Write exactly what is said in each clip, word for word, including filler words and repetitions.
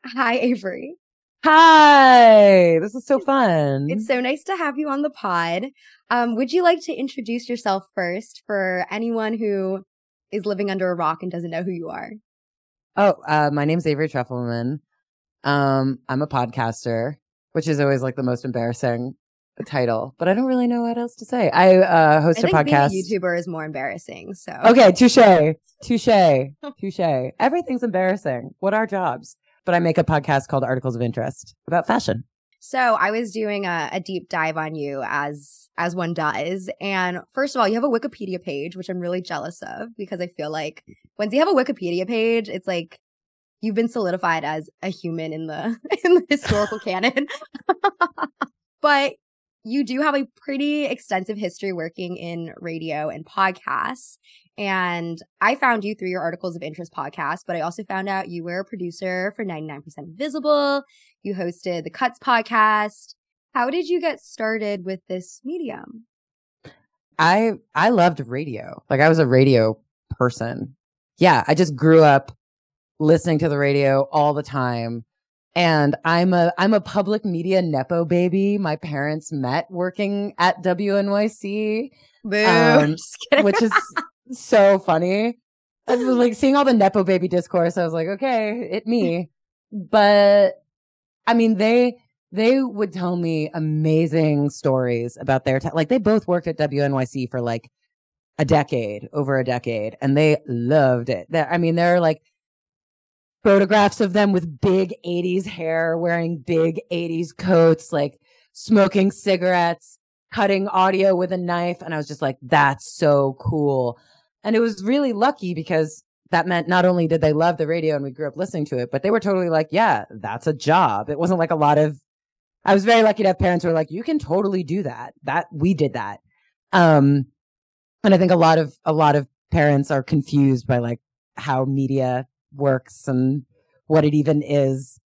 Hi, Avery. Hi, this is so It's fun. so nice to have you on the pod. Um, would you like to introduce yourself first for anyone who is living under a rock and doesn't know who you are? Oh, uh, my name's Avery Trufelman. Um, I'm a podcaster, which is always like the most embarrassing title, but I don't really know what else to say. I uh, I host a think being a podcast. YouTuber is more embarrassing. So, Okay, touche, touche, touche. Everything's embarrassing. What are jobs? But I make a podcast called Articles of Interest about fashion. so I was doing a, a deep dive on you as as one does. And first of all, you have a Wikipedia page, which I'm really jealous of because I feel like once you have a Wikipedia page, it's like you've been solidified as a human in the in the historical canon. But you do have a pretty extensive history working in radio and podcasts. And I found you through your Articles of Interest podcast, but I also found out you were a producer for ninety-nine percent Invisible. You hosted the Cuts podcast. How did you get started with this medium? I I loved radio. Like I was a radio person. Yeah, I just grew up listening to the radio all the time. And I'm a I'm a public media nepo baby. My parents met working at W N Y C, Boo. um, Just kidding. which is so funny. I was like seeing all the nepo baby discourse. I was like, okay, it me. But I mean, they they would tell me amazing stories about their time. Like they both worked at W N Y C for like a decade, over a decade, and they loved it. They're, I mean, they're like photographs of them with big eighties hair, wearing big eighties coats, like smoking cigarettes, cutting audio with a knife. And I was just like, that's so cool. And it was really lucky because that meant not only did they love the radio and we grew up listening to it, but they were totally like, yeah, that's a job. It wasn't like a lot of, I was very lucky to have parents who were like, you can totally do that. That we did that. Um, and I think a lot of, a lot of parents are confused by like how media works and what it even is.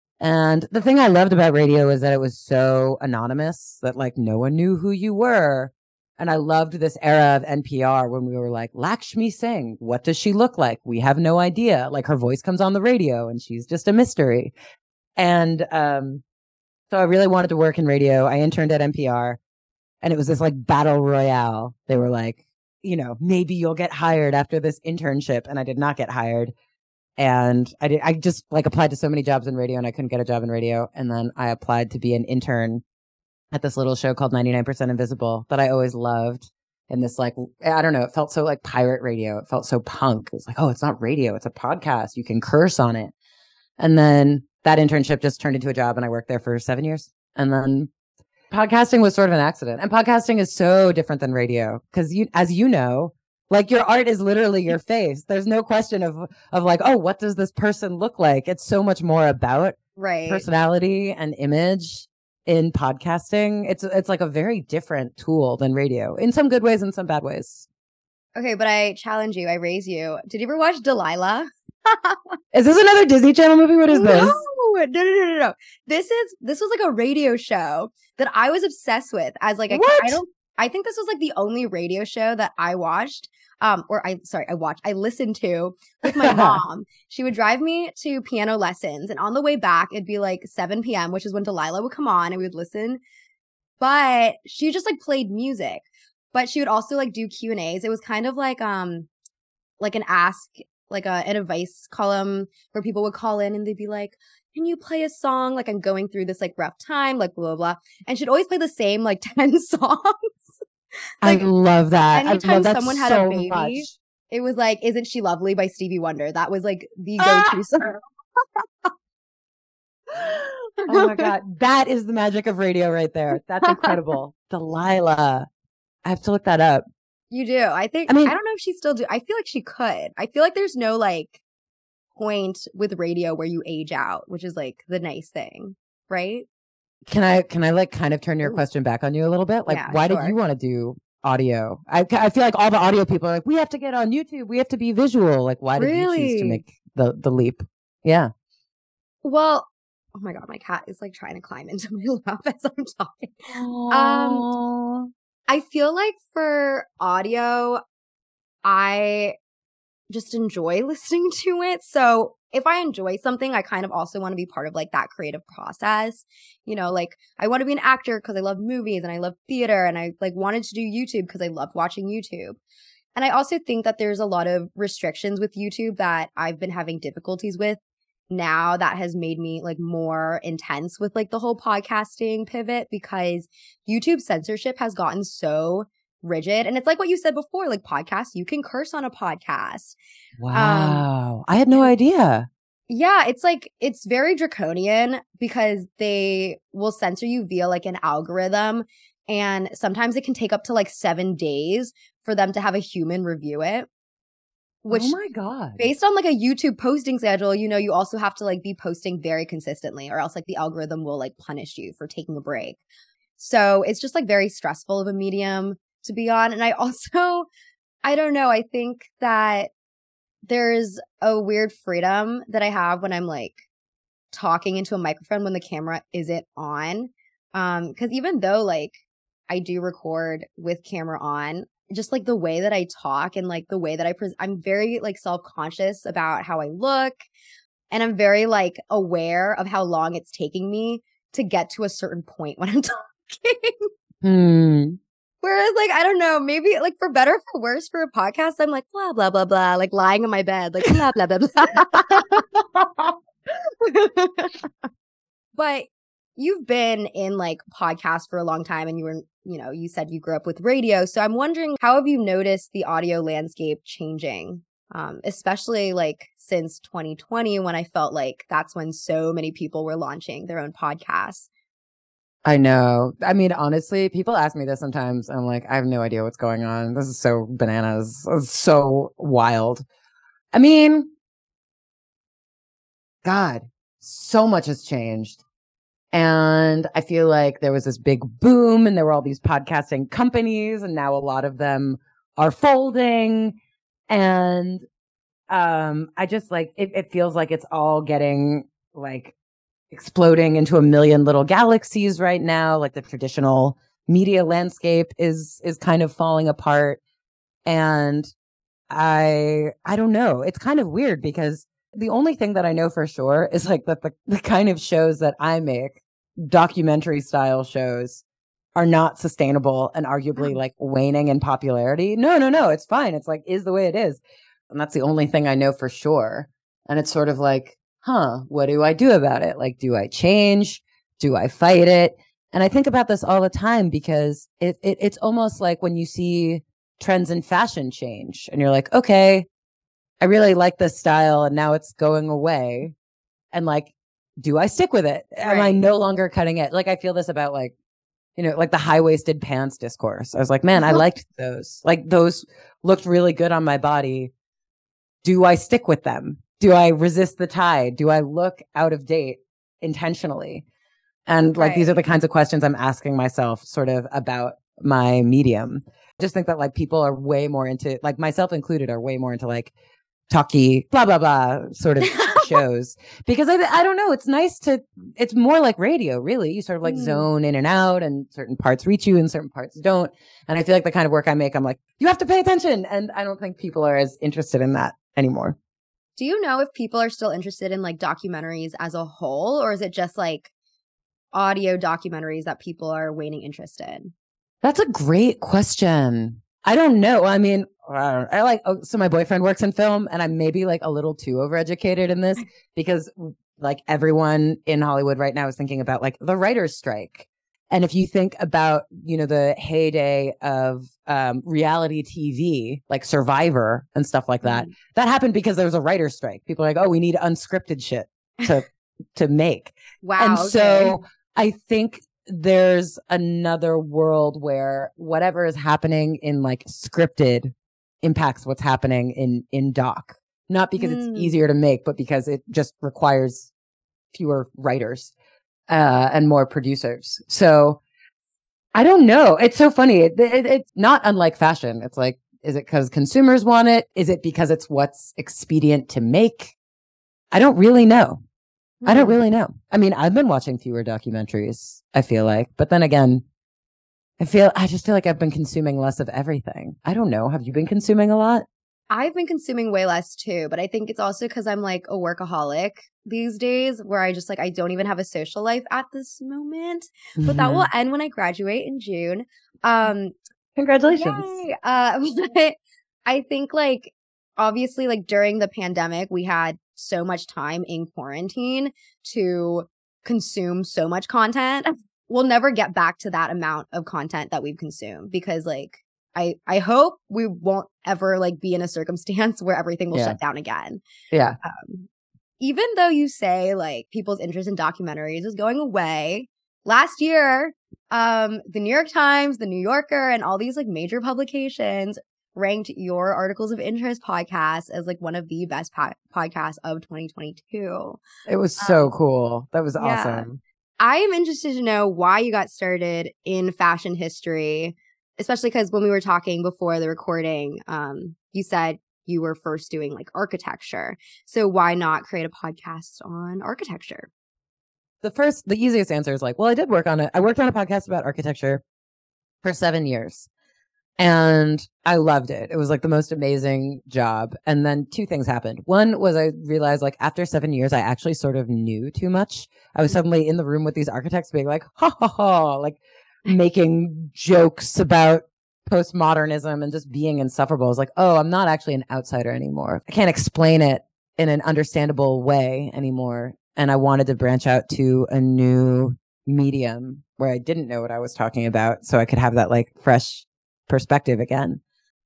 And the thing I loved about radio is that it was so anonymous that like no one knew who you were. And I loved this era of N P R when we were like, Lakshmi Singh, what does she look like? We have no idea. Like her voice comes on the radio and she's just a mystery. And um, so I really wanted to work in radio. I interned at N P R and it was this like battle royale. They were like, you know, maybe you'll get hired after this internship. And I did not get hired. And I did, I just like applied to so many jobs in radio and I couldn't get a job in radio. And then I applied to be an intern at this little show called ninety-nine percent Invisible that I always loved. And this like, I don't know, it felt so like pirate radio. It felt so punk. It was like, oh, it's not radio. It's a podcast. You can curse on it. And then that internship just turned into a job and I worked there for seven years. And then podcasting was sort of an accident. And podcasting is so different than radio because you, as you know, like your art is literally your face. There's no question of of like, oh, what does this person look like? It's so much more about Right. personality and image in podcasting. It's it's like a very different tool than radio in some good ways and some bad ways. Okay, but I challenge you. I raise you. Did you ever watch Delilah? Is this another Disney Channel movie? What is No, this? no, no, no, no, no. This is this was like a radio show that I was obsessed with as like a ki- I What? don't I think this was like the only radio show that I watched um or I sorry, I watched I listened to with my mom. She would drive me to piano lessons and on the way back it'd be like seven p m, which is when Delilah would come on and we would listen. But she just like played music. But she would also like do Q and A's. It was kind of like um like an ask, like a, an advice column where people would call in and they'd be like, can you play a song? Like I'm going through this like rough time, like blah, blah, blah. And she'd always play the same like ten songs. I Like love that. I anytime love that someone had a so baby, much. it was like, Isn't She Lovely by Stevie Wonder. That was like the go-to Ah! song. Oh my God. That is the magic of radio right there. That's incredible. Delilah. I have to look that up. You do. I think, I I mean, don't know if she still do. I feel like she could. I feel like there's no like point with radio where you age out, which is like the nice thing, right? can I can I like kind of turn your Ooh, question back on you a little bit? Like, yeah, why did you sure. want to do audio? I I feel like all the audio people are like, we have to get on YouTube. We have to be visual. Like, why did you choose to Really? make the the leap? Yeah. Well, oh my God, my cat is like trying to climb into my lap as I'm talking. Um, Oh. I feel like for audio, I just enjoy listening to it. So if I enjoy something, I kind of also want to be part of like that creative process. You know, like I want to be an actor because I love movies and I love theater, and I like wanted to do YouTube because I loved watching YouTube. And I also think that there's a lot of restrictions with YouTube that I've been having difficulties with now that has made me like more intense with like the whole podcasting pivot, because YouTube censorship has gotten so rigid. And it's like what you said before, like podcasts, you can curse on a podcast. Wow. Um, I had no idea. Yeah, it's like, it's very draconian because they will censor you via like an algorithm. And sometimes it can take up to like seven days for them to have a human review it. Which, oh my God. Based on like a YouTube posting schedule, you know, you also have to like be posting very consistently, or else like the algorithm will like punish you for taking a break. So it's just like very stressful of a medium to be on. And I also, I don't know, I think that there's a weird freedom that I have when I'm like talking into a microphone when the camera isn't on. Um, because even though like I do record with camera on, just like the way that I talk and like the way that I present, I'm very like self-conscious about how I look. And I'm very like aware of how long it's taking me to get to a certain point when I'm talking. Hmm. Whereas like, I don't know, maybe like for better or for worse for a podcast, I'm like, blah, blah, blah, blah, like lying in my bed, like blah, blah, blah, blah. But you've been in like podcasts for a long time, and you were, you know, you said you grew up with radio. So I'm wondering, how have you noticed the audio landscape changing? Um, especially like since twenty twenty, when I felt like that's when so many people were launching their own podcasts. I know. I mean, honestly, people ask me this sometimes. I'm like, I have no idea what's going on. This is so bananas. It's so wild. I mean, God, so much has changed. And I feel like there was this big boom and there were all these podcasting companies, and now a lot of them are folding. And um, I just like, it, it feels like it's all getting like exploding into a million little galaxies right now. Like the traditional media landscape is, is kind of falling apart. And I, I don't know. It's kind of weird because the only thing that I know for sure is like that the, the kind of shows that I make, documentary style shows, are not sustainable and arguably like waning in popularity. No, no, no. It's fine. It's like, is the way it is. And that's the only thing I know for sure. And it's sort of like, huh, what do I do about it? Like, do I change? Do I fight it? And I think about this all the time because it, it it's almost like when you see trends in fashion change and you're like, okay, I really like this style and now it's going away. And like, do I stick with it? Right. Am I no longer cutting it? Like, I feel this about like, you know, like the high-waisted pants discourse. I was like, man, I liked those. Like those looked really good on my body. Do I stick with them? Do I resist the tide? Do I look out of date intentionally? And like, right. These are the kinds of questions I'm asking myself sort of about my medium. I just think that like people are way more into, like myself included, are way more into like talky, blah, blah, blah sort of shows. Because I, I don't know, it's nice to, it's more like radio, really. You sort of like mm. zone in and out, and certain parts reach you and certain parts don't. And I feel like the kind of work I make, I'm like, you have to pay attention. And I don't think people are as interested in that anymore. Do you know if people are still interested in like documentaries as a whole, or is it just like audio documentaries that people are waning interest in? That's a great question. I don't know. I mean, I like, oh, so my boyfriend works in film, and I'm maybe like a little too overeducated in this because like everyone in Hollywood right now is thinking about like the writer's strike. And if you think about, you know, the heyday of um, reality T V, like Survivor and stuff like that, mm. that happened because there was a writer's strike. People are like, oh, we need unscripted shit to to make. Wow. And okay. so I think there's another world where whatever is happening in like scripted impacts what's happening in, in doc, not because mm. it's easier to make, but because it just requires fewer writers, uh, and more producers. So I don't know. It's so funny. It, it, it's not unlike fashion. It's like, is it because consumers want it? Is it because it's what's expedient to make? I don't really know. I don't really know. I mean, I've been watching fewer documentaries, I feel like. But then again, I feel, I just feel like I've been consuming less of everything. I don't know. Have you been consuming a lot? I've been consuming way less too, but I think it's also because I'm like a workaholic these days where I just like, I don't even have a social life at this moment, but that will Mhm. end when I graduate in June. Um, Congratulations. yay. Uh, but I think like, obviously like during the pandemic, we had so much time in quarantine to consume so much content. We'll never get back to that amount of content that we've consumed because like, I, I hope we won't ever like be in a circumstance where everything will Yeah. shut down again. Yeah. Um, even though you say like people's interest in documentaries is going away, last year, um, the New York Times, the New Yorker, and all these like major publications ranked your Articles of Interest podcast as like one of the best po- podcasts of twenty twenty-two. It was so Um, cool. That was yeah. awesome. I am interested to know why you got started in fashion history, especially because when we were talking before the recording, um, you said you were first doing like architecture. So why not create a podcast on architecture? The first, the easiest answer is like, well, I did work on it. I worked on a podcast about architecture for seven years and I loved it. It was like the most amazing job. And then two things happened. One was I realized like after seven years, I actually sort of knew too much. I was suddenly in the room with these architects being like, ha ha ha, like making jokes about postmodernism and just being insufferable. I was like, oh, I'm not actually an outsider anymore. I can't explain it in an understandable way anymore. And I wanted to branch out to a new medium where I didn't know what I was talking about. So I could have that like fresh perspective again.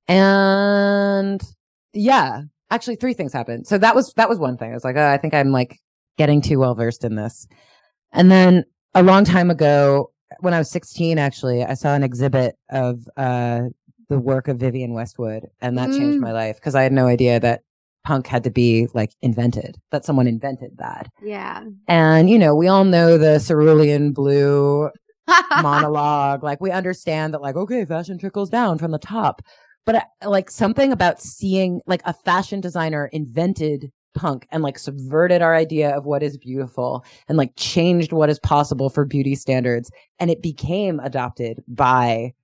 And yeah, actually three things happened. So that was, that was one thing. I was like, oh, I think I'm like getting too well versed in this. And then a long time ago, when I was sixteen, actually, I saw an exhibit of uh, the work of Vivienne Westwood, and that mm. changed my life because I had no idea that punk had to be like invented, that someone invented that. Yeah. And, you know, we all know the cerulean blue monologue. Like, we understand that, like, okay, fashion trickles down from the top. But uh, like something about seeing like a fashion designer invented punk and like subverted our idea of what is beautiful and like changed what is possible for beauty standards. And it became adopted by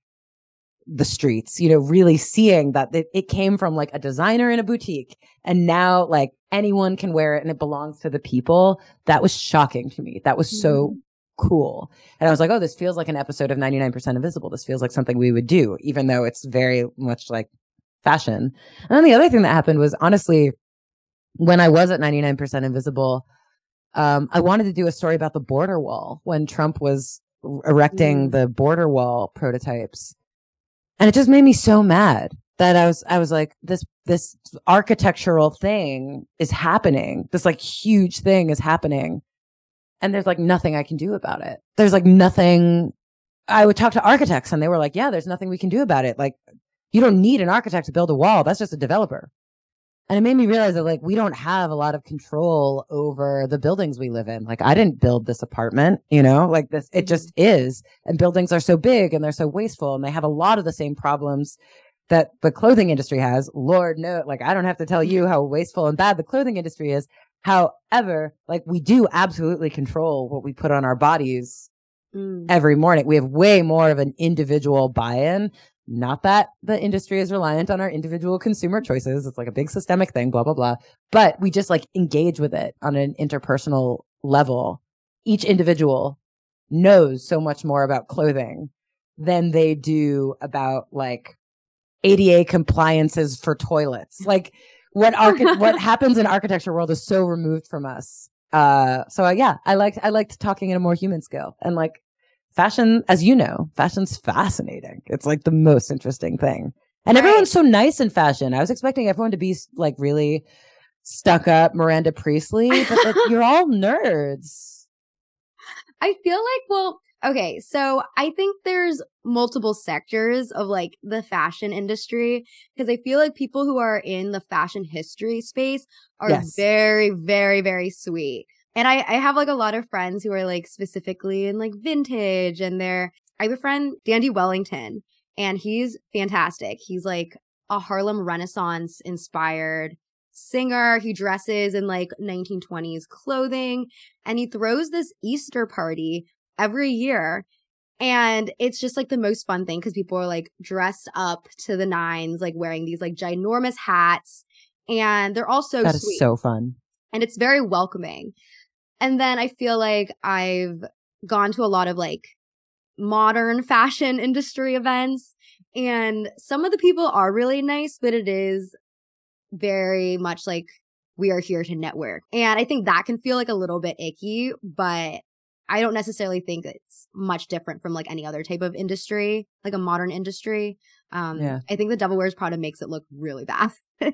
the streets, you know, really seeing that it, it came from like a designer in a boutique and now like anyone can wear it and it belongs to the people. That was shocking to me. That was so mm-hmm. cool. And I was like, oh, this feels like an episode of ninety-nine percent Invisible. This feels like something we would do, even though it's very much like fashion. And then the other thing that happened was honestly, when I was at ninety-nine percent Invisible, um, I wanted to do a story about the border wall when Trump was erecting mm. the border wall prototypes. And it just made me so mad that I was, I was like, this, this architectural thing is happening. This like huge thing is happening. And there's like nothing I can do about it. There's like nothing. I would talk to architects and they were like, yeah, there's nothing we can do about it. Like, you don't need an architect to build a wall. That's just a developer. And it made me realize that like we don't have a lot of control over the buildings we live in. Like I didn't build this apartment, you know, like this, it just is. And buildings are so big and they're so wasteful and they have a lot of the same problems that the clothing industry has. Lord no, like I don't have to tell you how wasteful and bad the clothing industry is. However, like we do absolutely control what we put on our bodies mm. every morning. We have way more of an individual buy-in. Not that the industry is reliant on our individual consumer choices. It's like a big systemic thing, blah, blah, blah. But we just like engage with it on an interpersonal level. Each individual knows so much more about clothing than they do about like A D A compliances for toilets. Like what archi- what happens in architecture world is so removed from us. Uh, so uh, yeah, I liked, I liked talking in a more human scale and like, fashion, as you know, fashion's fascinating. It's like the most interesting thing. And right. everyone's so nice in fashion. I was expecting everyone to be like really stuck up Miranda Priestley, but like, you're all nerds. I feel like, well, okay, so I think there's multiple sectors of like the fashion industry because I feel like people who are in the fashion history space are yes. very, very, very sweet. And I, I have like a lot of friends who are like specifically in like vintage and they're, I have a friend, Dandy Wellington, and he's fantastic. He's like a Harlem Renaissance inspired singer. He dresses in like nineteen twenties clothing and he throws this Easter party every year. And it's just like the most fun thing because people are like dressed up to the nines, like wearing these like ginormous hats. And they're all so That sweet. is so fun. And it's very welcoming. And then I feel like I've gone to a lot of like modern fashion industry events. And some of the people are really nice, but it is very much like we are here to network. And I think that can feel like a little bit icky, but I don't necessarily think it's much different from like any other type of industry, like a modern industry. Um, yeah. I think the Devil Wears Prada makes it look really bad.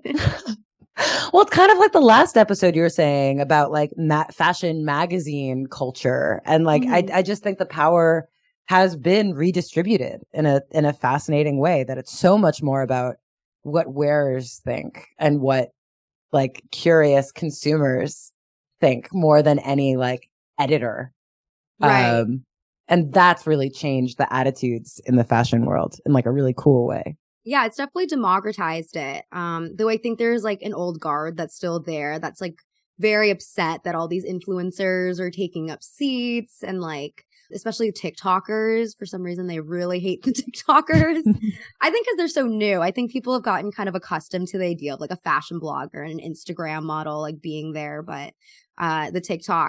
Well, it's kind of like the last episode you were saying about like ma- fashion magazine culture. And like, mm-hmm. I, I just think the power has been redistributed in a, in a fascinating way, that it's so much more about what wearers think and what like curious consumers think more than any like editor. Right. Um, and that's really changed the attitudes in the fashion world in like a really cool way. Yeah, it's definitely democratized it. Um, though I think there's like an old guard that's still there that's like very upset that all these influencers are taking up seats, and like especially TikTokers, for some reason they really hate the TikTokers. I think because they're so new. I think people have gotten kind of accustomed to the idea of like a fashion blogger and an Instagram model like being there, but uh, the TikTok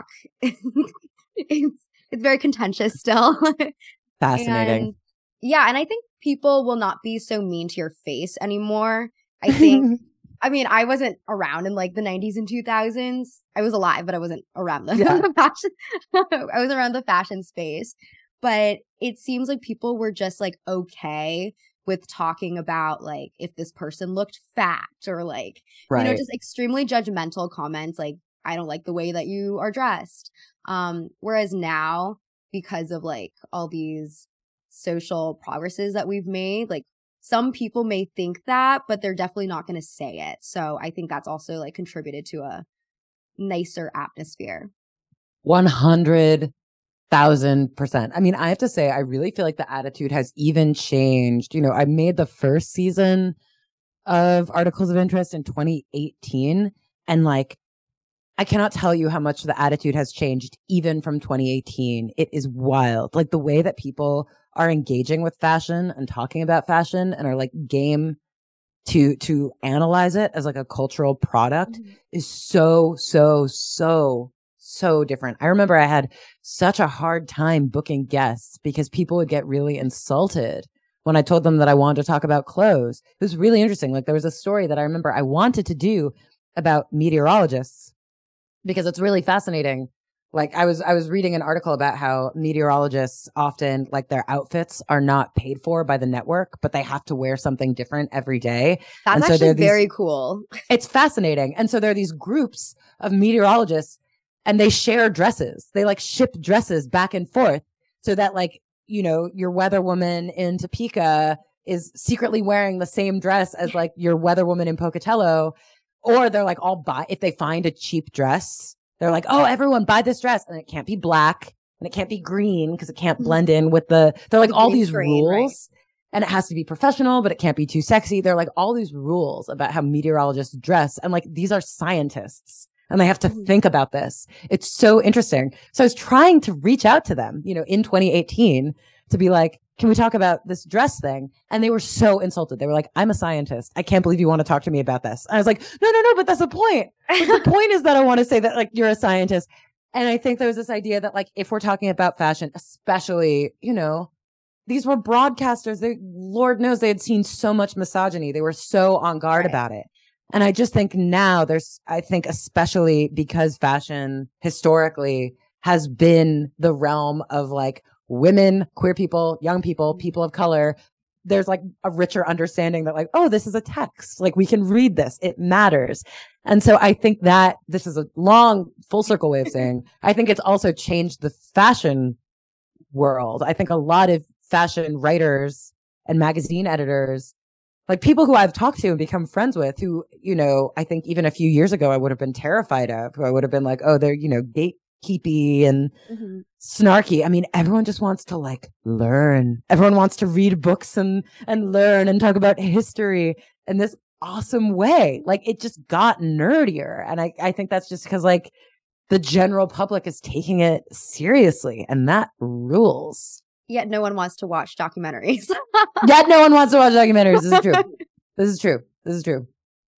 it's it's very contentious still. Fascinating. And, yeah, and I think people will not be so mean to your face anymore. I think, I mean, I wasn't around in like the nineties and two thousands. I was alive, but I wasn't around the, yeah. the fashion. I was around the fashion space. But it seems like people were just like okay with talking about like if this person looked fat or like, right. you know, just extremely judgmental comments like, I don't like the way that you are dressed. Um, whereas now, because of like all these social progresses that we've made, like some people may think that, but they're definitely not going to say it. So I think that's also like contributed to a nicer atmosphere. one hundred thousand percent. I mean, I have to say, I really feel like the attitude has even changed. You know, I made the first season of Articles of Interest in twenty eighteen, and like, I cannot tell you how much the attitude has changed even from twenty eighteen. It is wild. Like the way that people are engaging with fashion and talking about fashion and are like game to, to analyze it as like a cultural product mm-hmm. is so, so, so, so different. I remember I had such a hard time booking guests because people would get really insulted when I told them that I wanted to talk about clothes. It was really interesting. Like there was a story that I remember I wanted to do about meteorologists, because it's really fascinating. Like I was, I was reading an article about how meteorologists often, like their outfits are not paid for by the network, but they have to wear something different every day. That's and so actually these, very cool. It's fascinating. And so there are these groups of meteorologists and they share dresses. They like ship dresses back and forth so that like, you know, your weather woman in Topeka is secretly wearing the same dress as like your weather woman in Pocatello. Or they're like all buy, if they find a cheap dress, they're like, oh, everyone buy this dress. And it can't be black and it can't be green because it can't blend in with the, they're like the all these screen, rules right? And it has to be professional, but it can't be too sexy. They're like all these rules about how meteorologists dress. And like, these are scientists and they have to think about this. It's so interesting. So I was trying to reach out to them, you know, in twenty eighteen to be like, can we talk about this dress thing? And they were so insulted. They were like, I'm a scientist. I can't believe you want to talk to me about this. And I was like, no, no, no, but that's the point. Like, the point is that I want to say that like you're a scientist. And I think there was this idea that like, if we're talking about fashion, especially, you know, these were broadcasters. They, Lord knows they had seen so much misogyny. They were so on guard right. about it. And I just think now there's, I think especially because fashion historically has been the realm of like, women, queer people, young people, people of color, there's like a richer understanding that like, oh, this is a text. Like we can read this. It matters. And so I think that this is a long full circle way of saying, I think it's also changed the fashion world. I think a lot of fashion writers and magazine editors, like people who I've talked to and become friends with who, you know, I think even a few years ago, I would have been terrified of, who I would have been like, oh, they're, you know, gatekeepy and mm-hmm. snarky. I mean, everyone just wants to like learn. Everyone wants to read books and, and learn and talk about history in this awesome way. Like it just got nerdier. And I, I think that's just because like the general public is taking it seriously and that rules. Yet no one wants to watch documentaries. Yet no one wants to watch documentaries. This is true. This is true. This is true.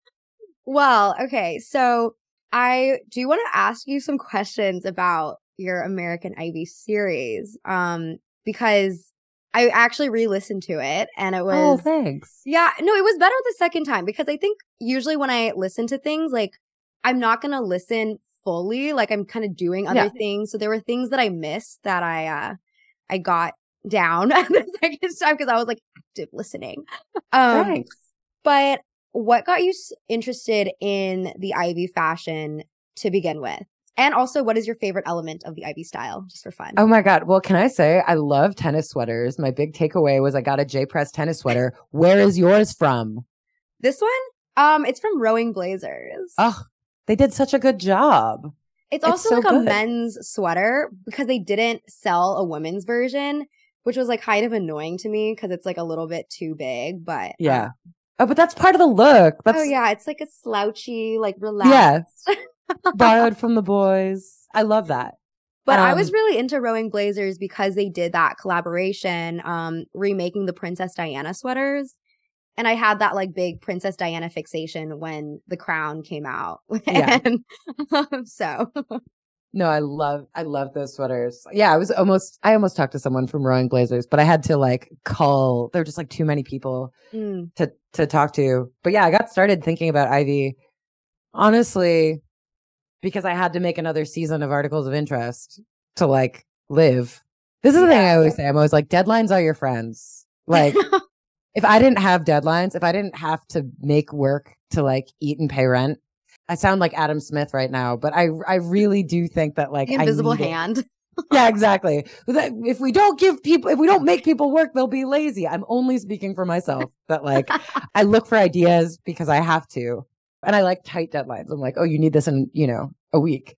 Well, okay. So I do want to ask you some questions about your American Ivy series. Um, because I actually re-listened to it and it was Oh, thanks. Yeah, no, it was better the second time because I think usually when I listen to things, like I'm not going to listen fully, like I'm kind of doing other Yeah. things. So there were things that I missed that I uh I got down at the second time because I was like active listening. Um Thanks. but what got you s- interested in the Ivy fashion to begin with? And also, what is your favorite element of the Ivy style, just for fun? Oh my God. Well, can I say I love tennis sweaters? My big takeaway was I got a J Press tennis sweater. Where is yours from? This one, um, it's from Rowing Blazers. Oh, they did such a good job. It's It's also so like a good. men's sweater because they didn't sell a women's version, which was like kind of annoying to me because it's like a little bit too big. But Yeah. uh, Oh, but that's part of the look. That's oh yeah, it's like a slouchy, like yeah, relaxed. borrowed from the boys. I love that. But I was Um, really into Rowing Blazers because they did that collaboration, um, remaking the Princess Diana sweaters. And I had that like big Princess Diana fixation when The Crown came out. Yeah. And um, so No, I love I love those sweaters. Yeah, I was almost I almost talked to someone from Rowing Blazers, but I had to like call. There were just like too many people mm, to to talk to. But yeah, I got started thinking about Ivy honestly because I had to make another season of Articles of Interest to like live. This is the thing I yeah. always say. I'm always like, deadlines are your friends. Like, if I didn't have deadlines, if I didn't have to make work to like eat and pay rent, I sound like Adam Smith right now, but I I really do think that like The I invisible need it. hand. Yeah, exactly. That- If we don't give people, if we don't make people work, they'll be lazy. I'm only speaking for myself. That like I look for ideas because I have to, and I like tight deadlines. I'm like, oh, you need this in you know a week.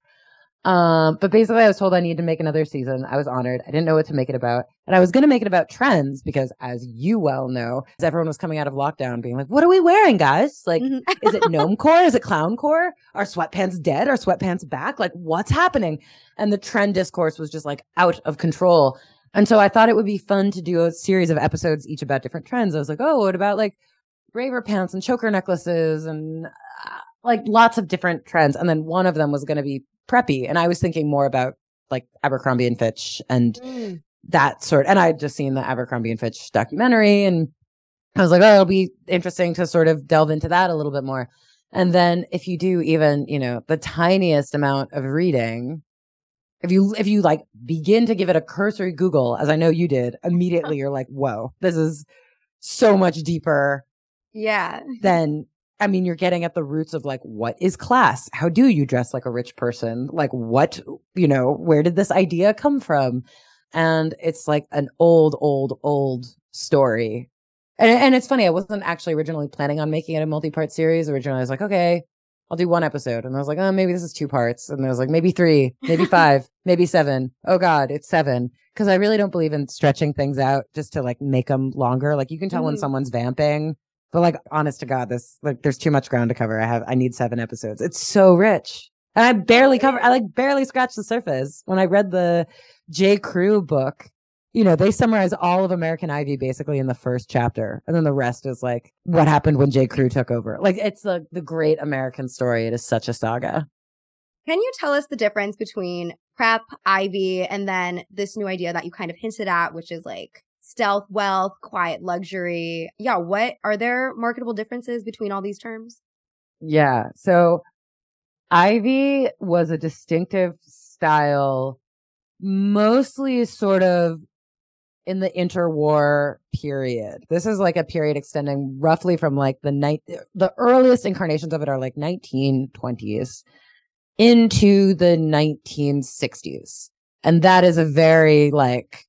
Um, but basically, I was told I needed to make another season. I was honored. I didn't know what to make it about, and I was going to make it about trends because, as you well know, as everyone was coming out of lockdown, being like, "What are we wearing, guys? Like, Mhm. is it gnome core? Is it clown core? Are sweatpants dead? Are sweatpants back? Like, what's happening?" And the trend discourse was just like out of control. And so I thought it would be fun to do a series of episodes each about different trends. I was like, "Oh, what about like braver pants and choker necklaces and uh, like lots of different trends?" And then one of them was going to be preppy, and I was thinking more about like Abercrombie and Fitch and Mm. that sort. And I'd just seen the Abercrombie and Fitch documentary, and I was like, oh, it'll be interesting to sort of delve into that a little bit more. And then if you do even, you know, the tiniest amount of reading, if you if you like begin to give it a cursory Google, as I know you did, immediately you're like, whoa, this is so much deeper Yeah. than I mean, you're getting at the roots of like, what is class? How do you dress like a rich person? Like, what, you know, where did this idea come from? And it's like an old, old, old story. And, and it's funny, I wasn't actually originally planning on making it a multi part series. Originally, I was like, okay, I'll do one episode. And I was like, oh, maybe this is two parts. And I was like, maybe three, maybe five, maybe seven. Oh, God, it's seven. Because I really don't believe in stretching things out just to like make them longer. Like, you can tell when Mhm. someone's vamping. But like, honest to God, this like, there's too much ground to cover. I have, I need seven episodes. It's so rich, and I barely cover. I like barely scratched the surface. When I read the J. Crew book, you know, they summarize all of American Ivy basically in the first chapter, and then the rest is like what happened when J. Crew took over. Like, it's the the great American story. It is such a saga. Can you tell us the difference between prep, Ivy, and then this new idea that you kind of hinted at, which is like stealth wealth, quiet luxury? Yeah, what are there marketable differences between all these terms? Yeah. So Ivy was a distinctive style, mostly sort of in the interwar period. This is like a period extending roughly from like the night, the earliest incarnations of it are like nineteen twenties into the nineteen sixties. And that is a very like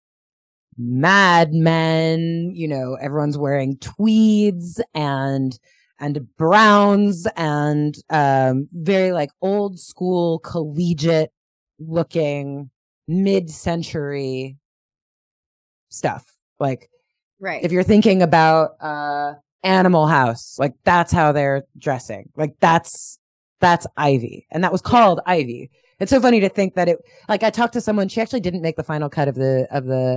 Mad Men, you know, everyone's wearing tweeds and and browns and um very like old school collegiate looking mid-century stuff. Like Right. if you're thinking about uh Animal House, like that's how they're dressing. Like that's that's Ivy. And that was called Ivy. It's so funny to think that it like I talked to someone, she actually didn't make the final cut of the of the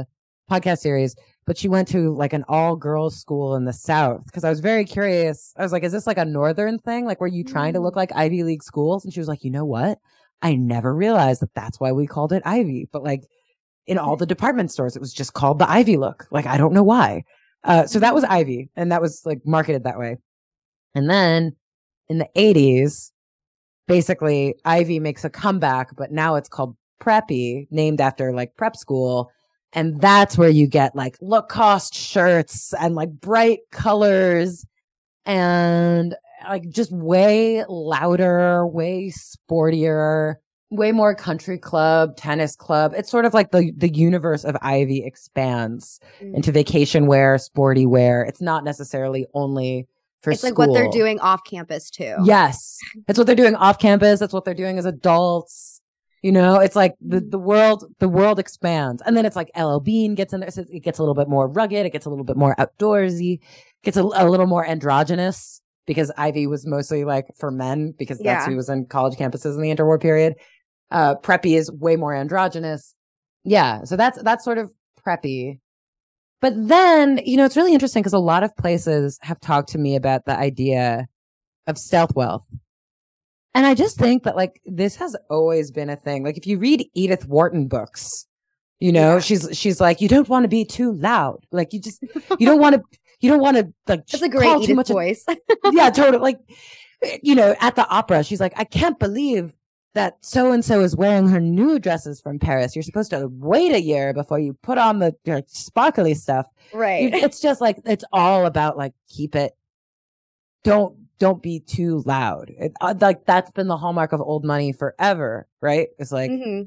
podcast series, but she went to like an all girls school in the South. Cause I was very curious. I was like, is this like a Northern thing? Like, were you trying to look like Ivy League schools? And she was like, you know what? I never realized that that's why we called it Ivy. But like in all the department stores, it was just called the Ivy look. Like, I don't know why. Uh, so that was Ivy. And that was like marketed that way. And then in the eighties, basically Ivy makes a comeback, but now it's called Preppy, named after like prep school. And that's where you get like Lacoste shirts and like bright colors and like just way louder, way sportier, way more country club, tennis club. It's sort of like the, the universe of Ivy expands mm. into vacation wear, sporty wear. It's not necessarily only for it's school. Like what they're doing off campus too. Yes. It's what they're doing off campus. That's what they're doing as adults. You know, it's like the, the world, the world expands. And then it's like L L Bean gets in there. So it gets a little bit more rugged. It gets a little bit more outdoorsy, gets a, a little more androgynous because Ivy was mostly like for men because that's yeah. who was in college campuses in the interwar period. Uh, Preppy is way more androgynous. Yeah. So that's, that's sort of Preppy. But then, you know, it's really interesting because a lot of places have talked to me about the idea of stealth wealth. And I just think that like this has always been a thing. Like if you read Edith Wharton books, you know, yeah. she's she's like, you don't want to be too loud. Like you just you don't want to you don't want to like that's a great Edith too much voice. Of, yeah, totally. Like you know, at the opera, she's like, I can't believe that so and so is wearing her new dresses from Paris. You're supposed to wait a year before you put on the you know, sparkly stuff. Right. It's just like it's all about like keep it. Don't don't be too loud. It, uh, like that's been the hallmark of old money forever, right? It's like mm-hmm.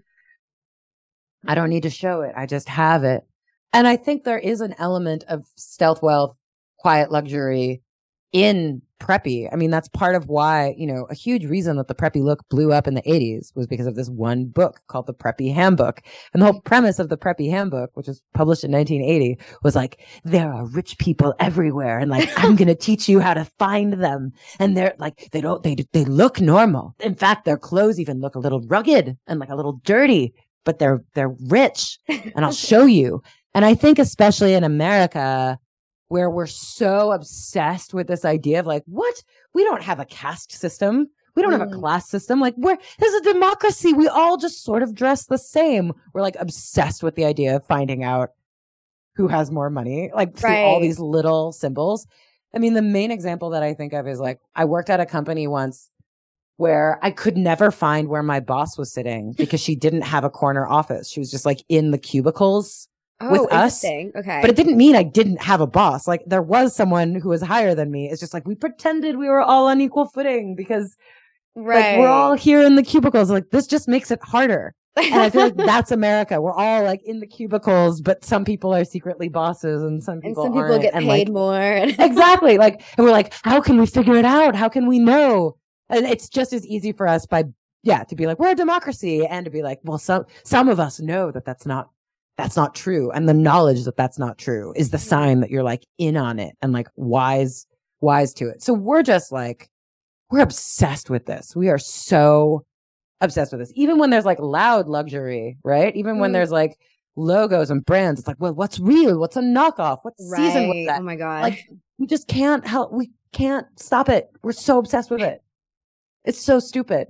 I don't need to show it. I just have it. And I think there is an element of stealth wealth, quiet luxury in preppy. I mean, that's part of why, you know, a huge reason that the preppy look blew up in the eighties was because of this one book called the Preppy Handbook. And the whole premise of the Preppy Handbook, which was published in nineteen eighty, was like, there are rich people everywhere. And like, I'm going to teach you how to find them. And they're like, they don't, they, they look normal. In fact, their clothes even look a little rugged and like a little dirty, but they're, they're rich. And I'll show you. And I think especially in America, where we're so obsessed with this idea of like, what? We don't have a caste system. We don't mm. have a class system. Like, we're, there's a democracy. We all just sort of dress the same. We're like obsessed with the idea of finding out who has more money, like through right. all these little symbols. I mean, the main example that I think of is like, I worked at a company once where I could never find where my boss was sitting because she didn't have a corner office. She was just like in the cubicles. Oh, with us. Okay. But it didn't mean I didn't have a boss. Like there was someone who was higher than me. It's just like we pretended we were all on equal footing because right. like, we're all here in the cubicles. Like this just makes it harder. And I feel like that's America. We're all like in the cubicles, but some people are secretly bosses and some people and some people aren't. get and, paid like, more. exactly. Like, and we're like, how can we figure it out? How can we know? And it's just as easy for us by, yeah, to be like, we're a democracy and to be like, well, some, some of us know that that's not That's not true. And the knowledge that that's not true is the sign that you're like in on it and like wise, wise to it. So we're just like, we're obsessed with this. We are so obsessed with this. Even when there's like loud luxury, right? Even mm. when there's like logos and brands, it's like, well, what's real? What's a knockoff? What right. season was that? Oh my God. Like we just can't help. We can't stop it. We're so obsessed with it. It's so stupid.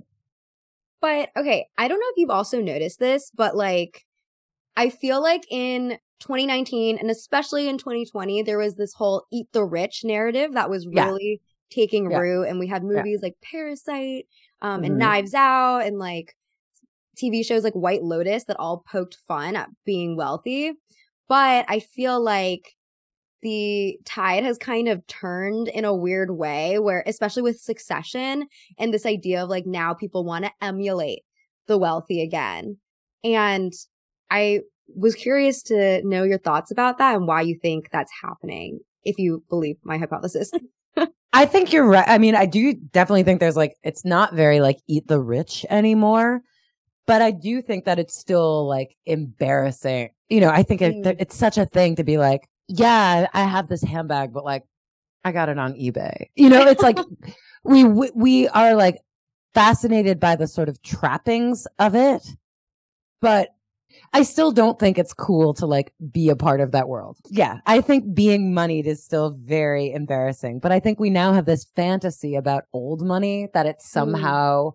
But okay, I don't know if you've also noticed this, but like, I feel like in twenty nineteen and especially in twenty twenty, there was this whole eat the rich narrative that was really yeah. taking yeah. root. And we had movies yeah. like Parasite um, mm-hmm. and Knives Out and like T V shows like White Lotus that all poked fun at being wealthy. But I feel like the tide has kind of turned in a weird way where, especially with Succession and this idea of like now people want to emulate the wealthy again. And I was curious to know your thoughts about that and why you think that's happening, if you believe my hypothesis. I think you're right. I mean, I do definitely think there's like, it's not very like eat the rich anymore, but I do think that it's still like embarrassing. You know, I think mm. it, it's such a thing to be like, yeah, I have this handbag, but like, I got it on eBay. You know, it's like, we, we, we are like fascinated by the sort of trappings of it, but I still don't think it's cool to like be a part of that world. Yeah. I think being moneyed is still very embarrassing, but I think we now have this fantasy about old money that it's somehow mm.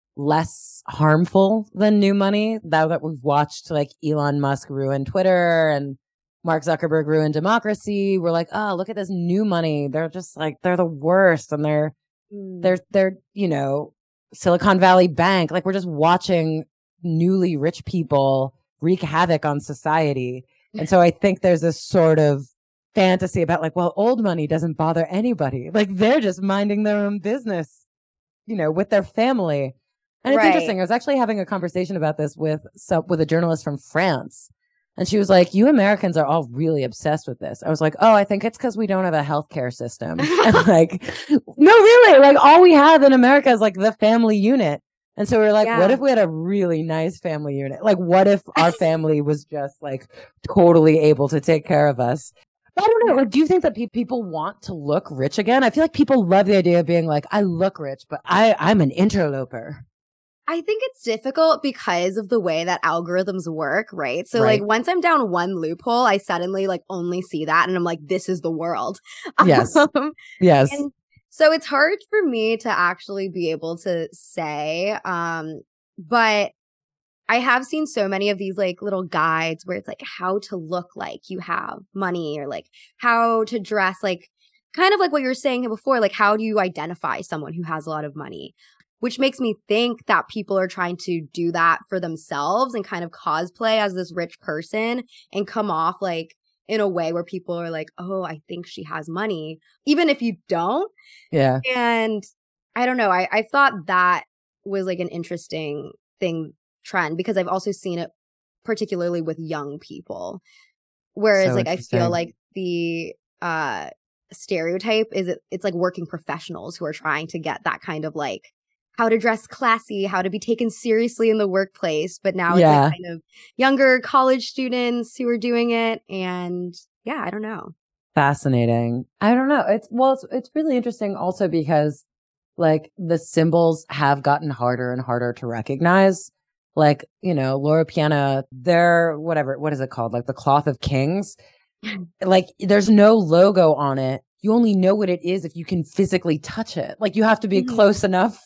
less harmful than new money. Now that we've watched like Elon Musk ruin Twitter and Mark Zuckerberg ruin democracy, we're like, oh, look at this new money. They're just like, they're the worst. And they're, mm. they're, they're, you know, Silicon Valley Bank. Like we're just watching newly rich people wreak havoc on society. And so I think there's this sort of fantasy about like, well, old money doesn't bother anybody. Like they're just minding their own business, you know, with their family. And it's right. interesting. I was actually having a conversation about this with some, with a journalist from France. And she was like, you Americans are all really obsessed with this. I was like, oh, I think it's because we don't have a healthcare system. And like, no, really, like all we have in America is like the family unit. And so we we're like, yeah. what if we had a really nice family unit? Like, what if our family was just like totally able to take care of us? I don't know. Like, do you think that pe- people want to look rich again? I feel like people love the idea of being like, I look rich, but I, I'm an interloper. I think it's difficult because of the way that algorithms work, right? So right. like once I'm down one loophole, I suddenly like only see that and I'm like, this is the world. Yes. Um, yes. And so it's hard for me to actually be able to say, um, but I have seen so many of these like little guides where it's like how to look like you have money or like how to dress, like kind of like what you were saying before, like how do you identify someone who has a lot of money? Which makes me think that people are trying to do that for themselves and kind of cosplay as this rich person and come off like in a way where people are like, oh, I think she has money, even if you don't. Yeah. And I don't know. I, I thought that was like an interesting thing, trend, because I've also seen it particularly with young people. Whereas so like I feel like the uh, stereotype is it, it's like working professionals who are trying to get that kind of like how to dress classy, how to be taken seriously in the workplace. But now yeah. it's like kind of younger college students who are doing it. And yeah, I don't know. Fascinating. I don't know. It's, well, it's, it's really interesting also because like the symbols have gotten harder and harder to recognize. Like, you know, Loro Piana, they're whatever, what is it called? Like the Cloth of Kings. Like there's no logo on it. You only know what it is if you can physically touch it. Like you have to be mm-hmm. close enough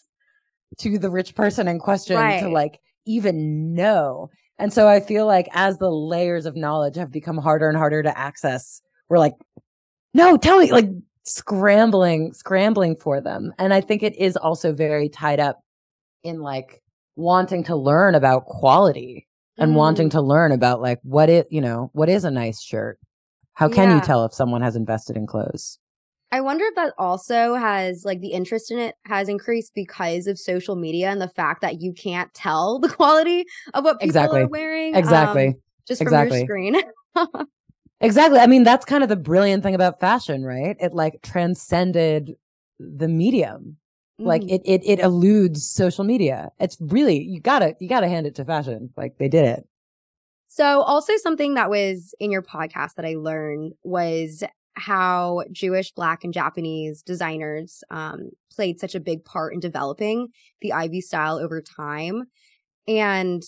to the rich person in question right. to like even know. And so I feel like as the layers of knowledge have become harder and harder to access, we're like, no, tell me, like scrambling, scrambling for them. And I think it is also very tied up in like wanting to learn about quality and mm. wanting to learn about like what it, you know, what is a nice shirt? How can yeah. you tell if someone has invested in clothes? I wonder if that also has, like, the interest in it has increased because of social media and the fact that you can't tell the quality of what people exactly. are wearing. Exactly. Um, just from exactly. your screen. Exactly. I mean, that's kind of the brilliant thing about fashion, right? It, like, transcended the medium. Mm-hmm. Like, it, it, it eludes social media. It's really, you gotta, you gotta hand it to fashion. Like, they did it. So, also something that was in your podcast that I learned was how Jewish, Black, and Japanese designers um, played such a big part in developing the Ivy style over time. And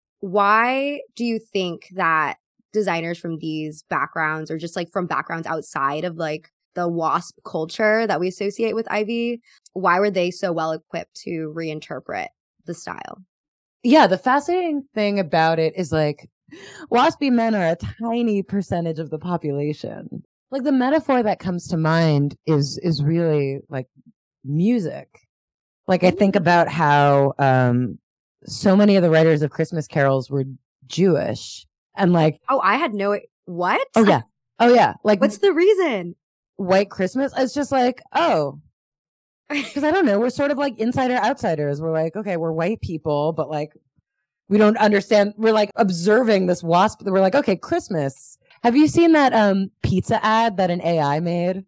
why do you think that designers from these backgrounds, or just like from backgrounds outside of like the WASP culture that we associate with Ivy, why were they so well equipped to reinterpret the style? Yeah, the fascinating thing about it is like WASPy men are a tiny percentage of the population. Like the metaphor that comes to mind is is really like music. Like I think about how um, so many of the writers of Christmas carols were Jewish, and like oh, I had no what? Oh yeah, oh yeah. Like what's the reason? White Christmas. It's just like oh, because I don't know. We're sort of like insider outsiders. We're like okay, we're white people, but like we don't understand. We're like observing this WASP. We're like okay, Christmas. Have you seen that um pizza ad that an A I made?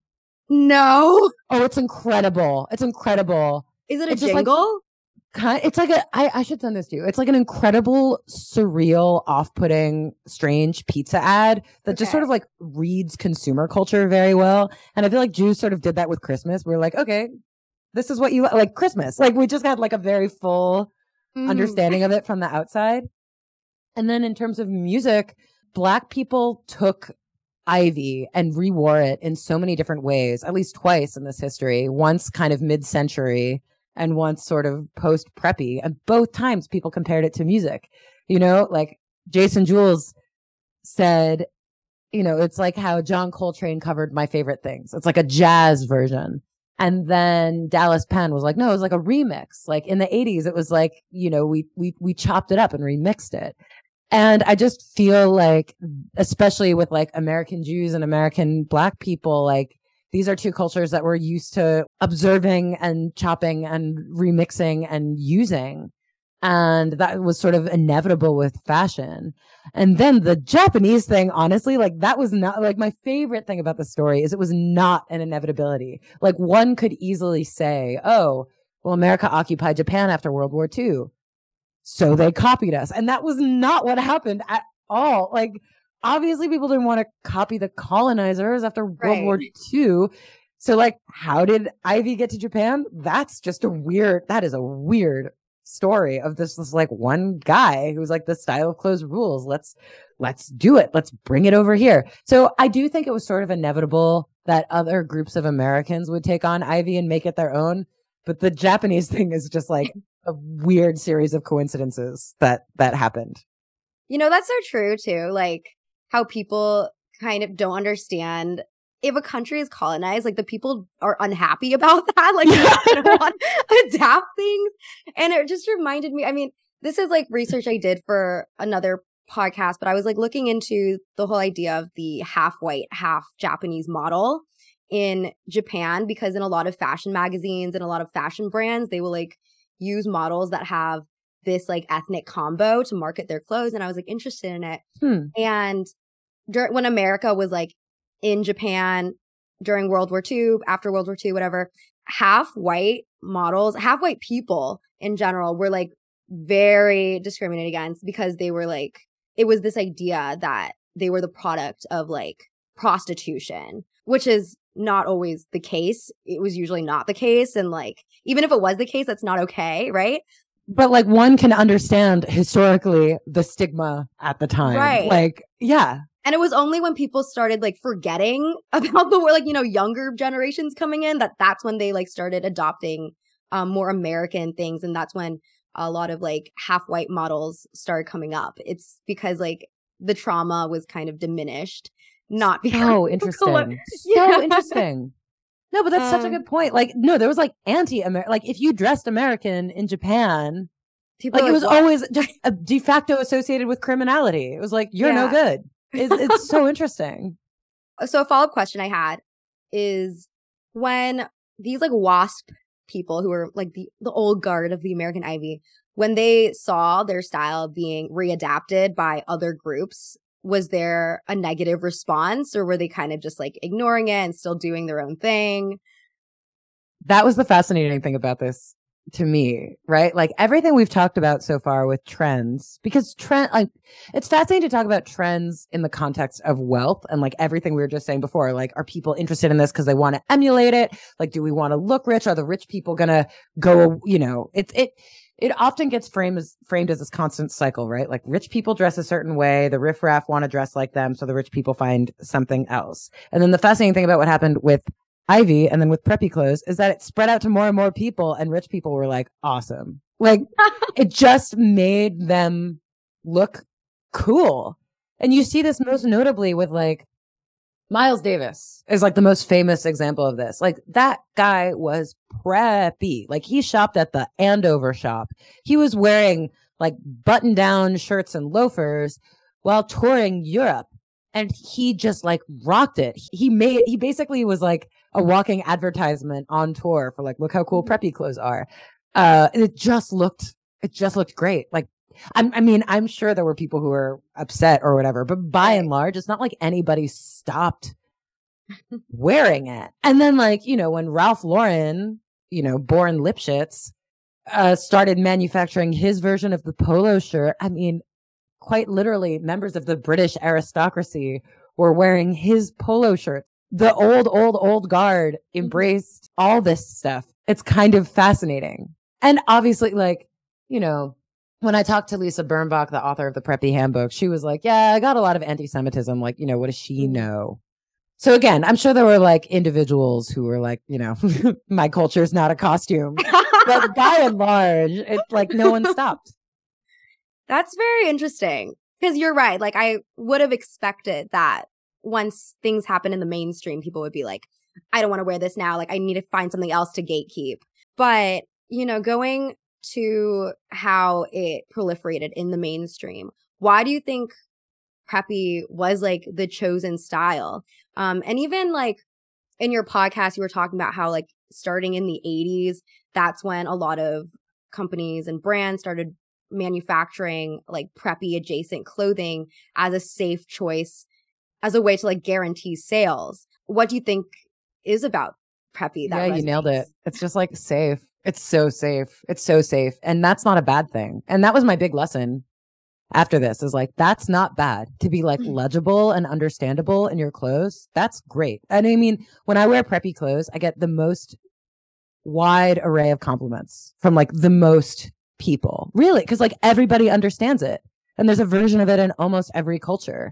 No. Oh, it's incredible. It's incredible. Is it a it's jingle? Like, it's like a, I, I should send this to you. It's like an incredible, surreal, off-putting, strange pizza ad that okay. just sort of like reads consumer culture very well. And I feel like Jews sort of did that with Christmas. We we're like, okay, this is what you like Christmas. Like we just had like a very full mm. understanding of it from the outside. And then in terms of music, Black people took Ivy and rewore it in so many different ways, at least twice in this history, once kind of mid-century and once sort of post-preppy. And both times people compared it to music. You know, like Jason Jules said, you know, it's like how John Coltrane covered My Favorite Things. It's like a jazz version. And then Dallas Penn was like, no, it was like a remix. Like in the eighties, it was like, you know, we we we chopped it up and remixed it. And I just feel like, especially with like American Jews and American Black people, like these are two cultures that we're used to observing and chopping and remixing and using. And that was sort of inevitable with fashion. And then the Japanese thing, honestly, like that was not like my favorite thing about the story is it was not an inevitability. Like one could easily say, oh, well, America occupied Japan after World War Two. So they copied us. And that was not what happened at all. Like, obviously people didn't want to copy the colonizers after World Right. War Two. So like, how did Ivy get to Japan? That's just a weird, that is a weird story of this, this like one guy who's like, the style of clothes rules. Let's, let's do it. Let's bring it over here. So I do think it was sort of inevitable that other groups of Americans would take on Ivy and make it their own. But the Japanese thing is just like a weird series of coincidences that, that happened. You know, that's so true too. Like how people kind of don't understand if a country is colonized, like the people are unhappy about that. Like they're not going to want to adapt things. And it just reminded me, I mean, this is like research I did for another podcast, but I was like looking into the whole idea of the half white, half Japanese model in Japan, because in a lot of fashion magazines and a lot of fashion brands, they will like use models that have this like ethnic combo to market their clothes. And I was like interested in it. Hmm. And during, when America was like in Japan during World War Two, after World War Two, whatever, half white models, half white people in general were like very discriminated against because they were like, it was this idea that they were the product of like prostitution, which is not always the case. It was usually not the case. And like, even if it was the case, that's not okay, right? But like one can understand historically the stigma at the time. Right. Like, yeah. And it was only when people started like forgetting about the word, like, you know, younger generations coming in, that that's when they like started adopting um, more American things. And that's when a lot of like half white models started coming up. It's because like the trauma was kind of diminished, not because So interesting. Yeah. So interesting. No, but that's such a Um, good point. Like, no, there was like anti-American, like if you dressed American in Japan, people like are it was "What?" always just a de facto associated with criminality. It was like, you're no Yeah. good. It's, it's so interesting. So a follow-up question I had is when these like WASP people who are like the, the old guard of the American Ivy, when they saw their style being readapted by other groups, was there a negative response or were they kind of just like ignoring it and still doing their own thing? That was the fascinating thing about this to me, right? Like everything we've talked about so far with trends, because trend, like it's fascinating to talk about trends in the context of wealth and like everything we were just saying before. Like, are people interested in this because they want to emulate it? Like, do we want to look rich? Are the rich people gonna go, you know, it's, it, it often gets framed as framed as this constant cycle, right? Like rich people dress a certain way. The riffraff want to dress like them. So the rich people find something else. And then the fascinating thing about what happened with Ivy and then with preppy clothes is that it spread out to more and more people, and rich people were like, awesome. Like it just made them look cool. And you see this most notably with like Miles Davis is like the most famous example of this. Like that guy was preppy. Like he shopped at the Andover shop. He was wearing like button down shirts and loafers while touring Europe. And he just like rocked it. He made, he basically was like a walking advertisement on tour for like, look how cool preppy clothes are. Uh, it just looked, it just looked great. Like, I'm, I mean, I'm sure there were people who were upset or whatever, but by and large, it's not like anybody stopped wearing it. And then like, you know, when Ralph Lauren, you know, born Lipschitz, uh, started manufacturing his version of the polo shirt, I mean, quite literally members of the British aristocracy were wearing his polo shirt. The old, old, old guard embraced all this stuff. It's kind of fascinating. And obviously, like, you know, when I talked to Lisa Birnbach, the author of the Preppy Handbook, she was like, yeah, I got a lot of anti-Semitism. Like, you know, what does she know? So again, I'm sure there were like individuals who were like, you know, my culture is not a costume. But by and large, it's like no one stopped. That's very interesting because you're right. Like I would have expected that once things happen in the mainstream, people would be like, I don't want to wear this now. Like I need to find something else to gatekeep. But, you know, going to how it proliferated in the mainstream, why do you think preppy was like the chosen style? Um, and even like in your podcast, you were talking about how like starting in the eighties, that's when a lot of companies and brands started manufacturing like preppy adjacent clothing as a safe choice, as a way to like guarantee sales. What do you think is about preppy that yeah, resonates? You nailed it. It's just like safe. It's so safe. It's so safe. And that's not a bad thing. And that was my big lesson after this is like, that's not bad to be like legible and understandable in your clothes. That's great. And I mean, when I wear preppy clothes, I get the most wide array of compliments from like the most people, really, because like everybody understands it. And there's a version of it in almost every culture,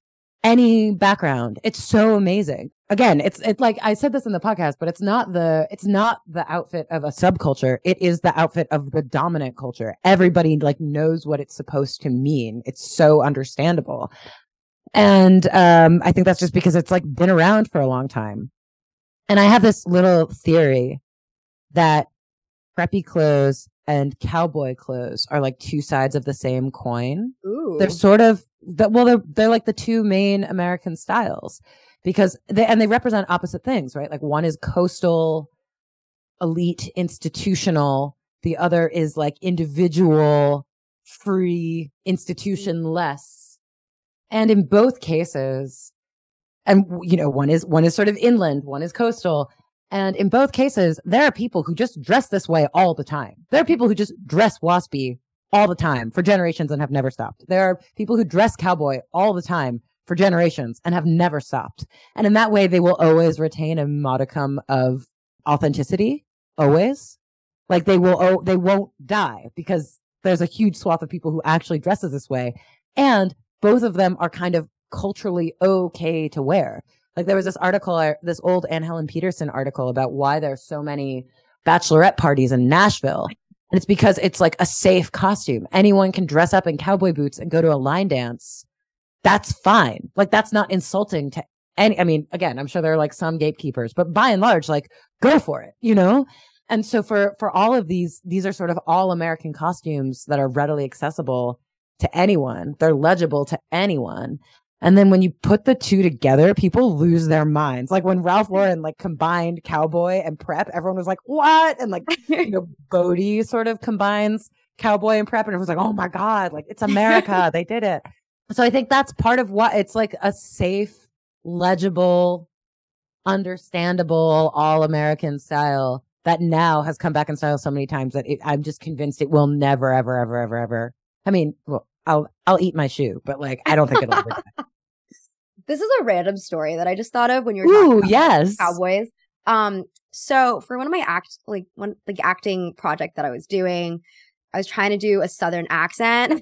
any background. It's so amazing. Again, it's it's like I said this in the podcast, but it's not the it's not the outfit of a subculture. It is the outfit of the dominant culture. Everybody like knows what it's supposed to mean. It's so understandable. And um, I think that's just because it's like been around for a long time. And I have this little theory that preppy clothes and cowboy clothes are like two sides of the same coin. Ooh. They're sort of, well, they're, they're like the two main American styles because they, and they represent opposite things, right? Like one is coastal, elite, institutional. The other is like individual, free, institutionless. And in both cases, and you know, one is, one is sort of inland, one is coastal. And in both cases, there are people who just dress this way all the time. There are people who just dress waspy all the time for generations and have never stopped. There are people who dress cowboy all the time for generations and have never stopped. And in that way, they will always retain a modicum of authenticity, always. Like they will, oh, they won't die because there's a huge swath of people who actually dresses this way. And both of them are kind of culturally okay to wear. Like there was this article, this old Anne Helen Peterson article about why there's so many bachelorette parties in Nashville. And it's because it's like a safe costume. Anyone can dress up in cowboy boots and go to a line dance. That's fine. Like that's not insulting to any, I mean, again, I'm sure there are like some gatekeepers, but by and large, like go for it, you know? And so for, for all of these, these are sort of all American costumes that are readily accessible to anyone. They're legible to anyone. And then when you put the two together, people lose their minds. Like when Ralph Lauren like combined cowboy and prep, everyone was like, what? And like, you know, Bodie sort of combines cowboy and prep and everyone's like, oh my God, like it's America. They did it. So I think that's part of what it's like a safe, legible, understandable, all American style that now has come back in style so many times that it, I'm just convinced it will never, ever, ever, ever, ever. I mean, well, I'll, I'll eat my shoe, but like, I don't think it'll ever die. This is a random story that I just thought of when you were talking Ooh, about yes. cowboys. Um, so for one of my act, like one, like acting project that I was doing, I was trying to do a Southern accent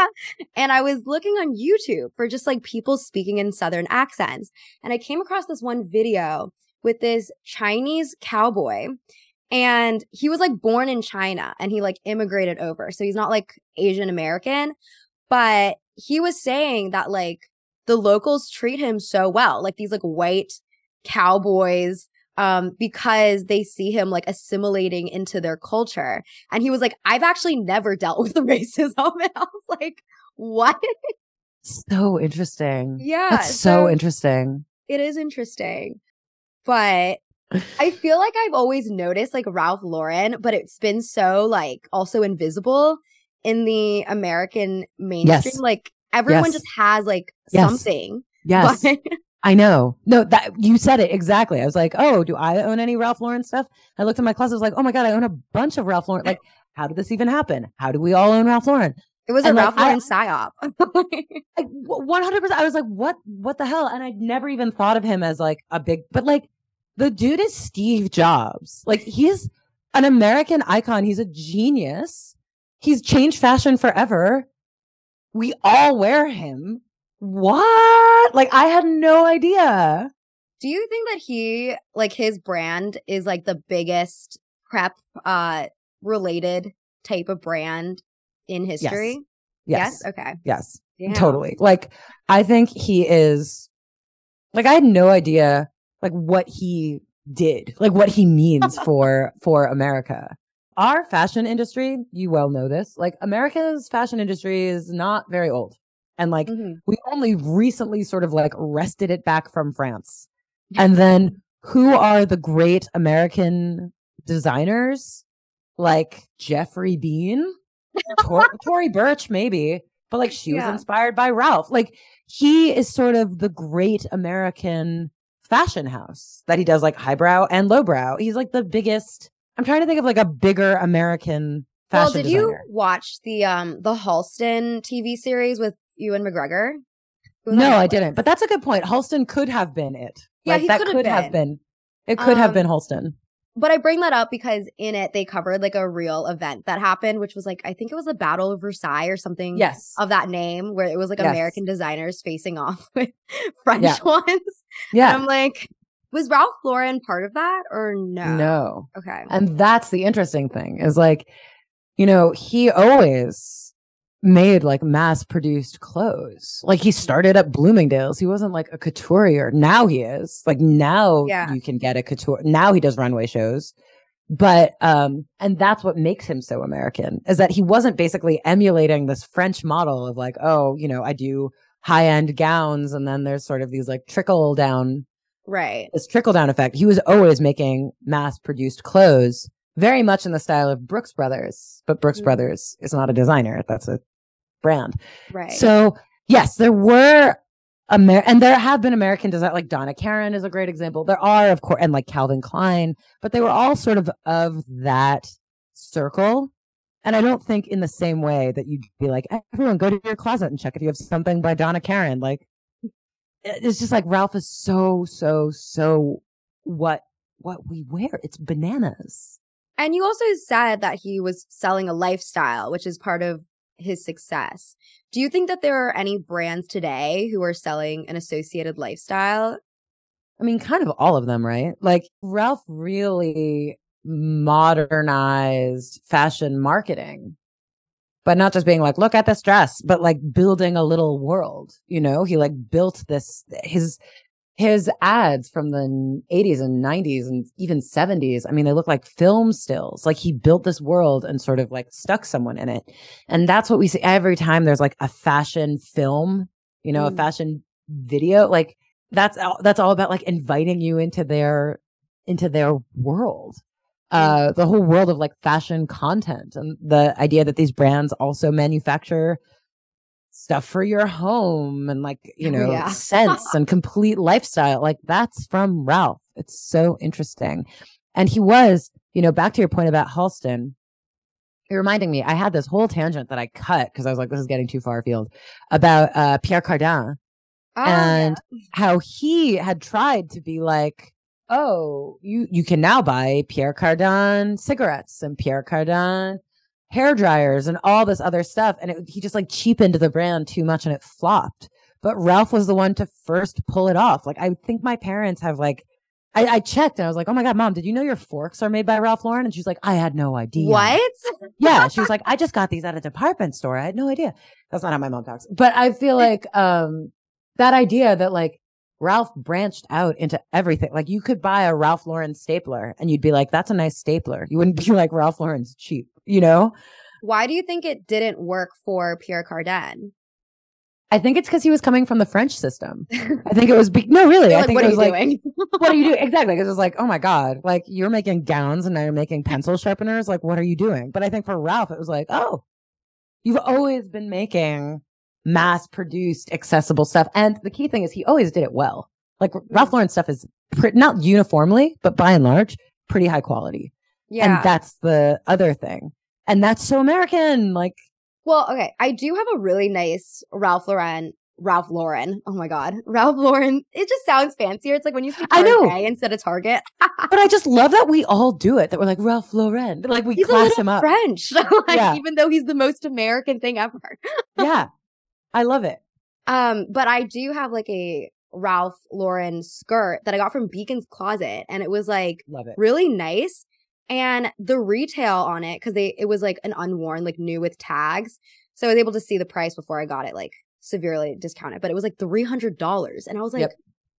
and I was looking on YouTube for just like people speaking in Southern accents. And I came across this one video with this Chinese cowboy. And he was like born in China and he like immigrated over. So he's not like Asian American, but he was saying that like the locals treat him so well, like these like white cowboys, um, because they see him like assimilating into their culture. And he was like, I've actually never dealt with the racism. And I was like, what? So interesting. Yeah. That's so, so interesting. It is interesting. But I feel like I've always noticed like Ralph Lauren, but it's been so like also invisible in the American mainstream. Yes. Like everyone Yes. just has like Yes. something. Yes. But I know. No, that you said it exactly. I was like, oh, do I own any Ralph Lauren stuff? I looked at my closet. I was like, oh my God, I own a bunch of Ralph Lauren. Like, how did this even happen? How do we all own Ralph Lauren? It was And a like, Ralph Lauren I, psyop. like one hundred percent. I was like, what, what the hell? And I'd never even thought of him as like a big, but like the dude is Steve Jobs. Like he's an American icon. He's a genius. He's changed fashion forever. We all wear him. What? Like, I had no idea. Do you think that he, like, his brand is like the biggest prep uh related type of brand in history? Yes. Yes? Okay. Yes. Damn. Totally. Like, I think he is, like, I had no idea, like, what he did, like, what he means for, for America. Our fashion industry, you well know this, like, America's fashion industry is not very old. And, like, mm-hmm. we only recently sort of, like, wrested it back from France. And then who are the great American designers? Like Jeffrey Bean, Tor- Tory Burch, maybe, but like she yeah. was inspired by Ralph. Like he is sort of the great American fashion house that he does like highbrow and lowbrow. He's like the biggest. I'm trying to think of like a bigger American fashion. Well, did designer. you watch the um the Halston T V series with Ewan McGregor? No, I didn't. But that's a good point. Halston could have been it. Yeah, like, he that could, could have, have been. been. It could um, have been Halston. But I bring that up because in it, they covered like a real event that happened, which was like, I think it was the Battle of Versailles or something yes. of that name, where it was like yes. American designers facing off with French yeah. ones. Yeah. And I'm like, was Ralph Lauren part of that or no? No. Okay. And that's the interesting thing is like, you know, he always made like mass produced clothes. Like he started at Bloomingdale's. He wasn't like a couturier. Now he is. Like now yeah. you can get a couture. Now he does runway shows. But um and that's what makes him so American is that he wasn't basically emulating this French model of like, oh, you know, I do high-end gowns and then there's sort of these like trickle down right. This trickle down effect. He was always making mass produced clothes very much in the style of Brooks Brothers, but Brooks mm. Brothers is not a designer. That's a brand. Right. So yes, there were Amer- and there have been American design, like Donna Karan is a great example. There are, of course, and like Calvin Klein, but they were all sort of of that circle. And I don't think in the same way that you'd be like, everyone go to your closet and check if you have something by Donna Karan. Like, it's just like Ralph is so, so, so what, what we wear. It's bananas. And you also said that he was selling a lifestyle, which is part of his success. Do you think that there are any brands today who are selling an associated lifestyle? I mean, kind of all of them, right? Like Ralph really modernized fashion marketing, but not just being like, look at this dress, but like building a little world, you know, he like built this, his, his ads from the eighties and nineties and even seventies. I mean, they look like film stills. Like he built this world and sort of like stuck someone in it. And that's what we see every time there's like a fashion film, you know, mm. a fashion video. Like that's all, that's all about like inviting you into their, into their world. Uh, the whole world of like fashion content and the idea that these brands also manufacture stuff for your home and like, you know, oh, yeah. scents and complete lifestyle. Like that's from Ralph. It's so interesting. And he was, you know, back to your point about Halston, you're reminding me, I had this whole tangent that I cut because I was like, this is getting too far afield about uh, Pierre Cardin oh, and yeah. how he had tried to be like, oh, you, you can now buy Pierre Cardin cigarettes and Pierre Cardin hair dryers and all this other stuff. And it, he just like cheapened the brand too much and it flopped. But Ralph was the one to first pull it off. Like, I think my parents have like, I, I checked and I was like, oh my God, Mom, did you know your forks are made by Ralph Lauren? And she's like, I had no idea. What? Yeah. She was like, I just got these at a department store. I had no idea. That's not how my mom talks. But I feel like, um, that idea that like Ralph branched out into everything. Like you could buy a Ralph Lauren stapler and you'd be like, that's a nice stapler. You wouldn't be like, Ralph Lauren's cheap, you know? Why do you think it didn't work for Pierre Cardin? I think it's because he was coming from the French system. I think it was, be- no, really. Like, I think what it are was you like, doing? what are you doing? Exactly. Because it was like, oh my God, like you're making gowns and now you're making pencil sharpeners. Like, what are you doing? But I think for Ralph, it was like, oh, you've always been making mass produced, accessible stuff. And the key thing is he always did it well. Like Ralph Lauren stuff is pre- not uniformly, but by and large, pretty high quality. Yeah. And that's the other thing. And that's so American. Like, well, okay. I do have a really nice Ralph Lauren Ralph Lauren. Oh my God. Ralph Lauren. It just sounds fancier. It's like when you say I know. Target instead of Target. But I just love that we all do it. That we're like Ralph Lauren. Like we He's a class little him up. French. Like, Yeah. even though he's the most American thing ever. Yeah. I love it. Um, but I do have like a Ralph Lauren skirt that I got from Beacon's Closet, and it was like Love it. really nice. And the retail on it, because they it was like an unworn, like new with tags. So I was able to see the price before I got it, like severely discounted. But it was like three hundred dollars. And I was like,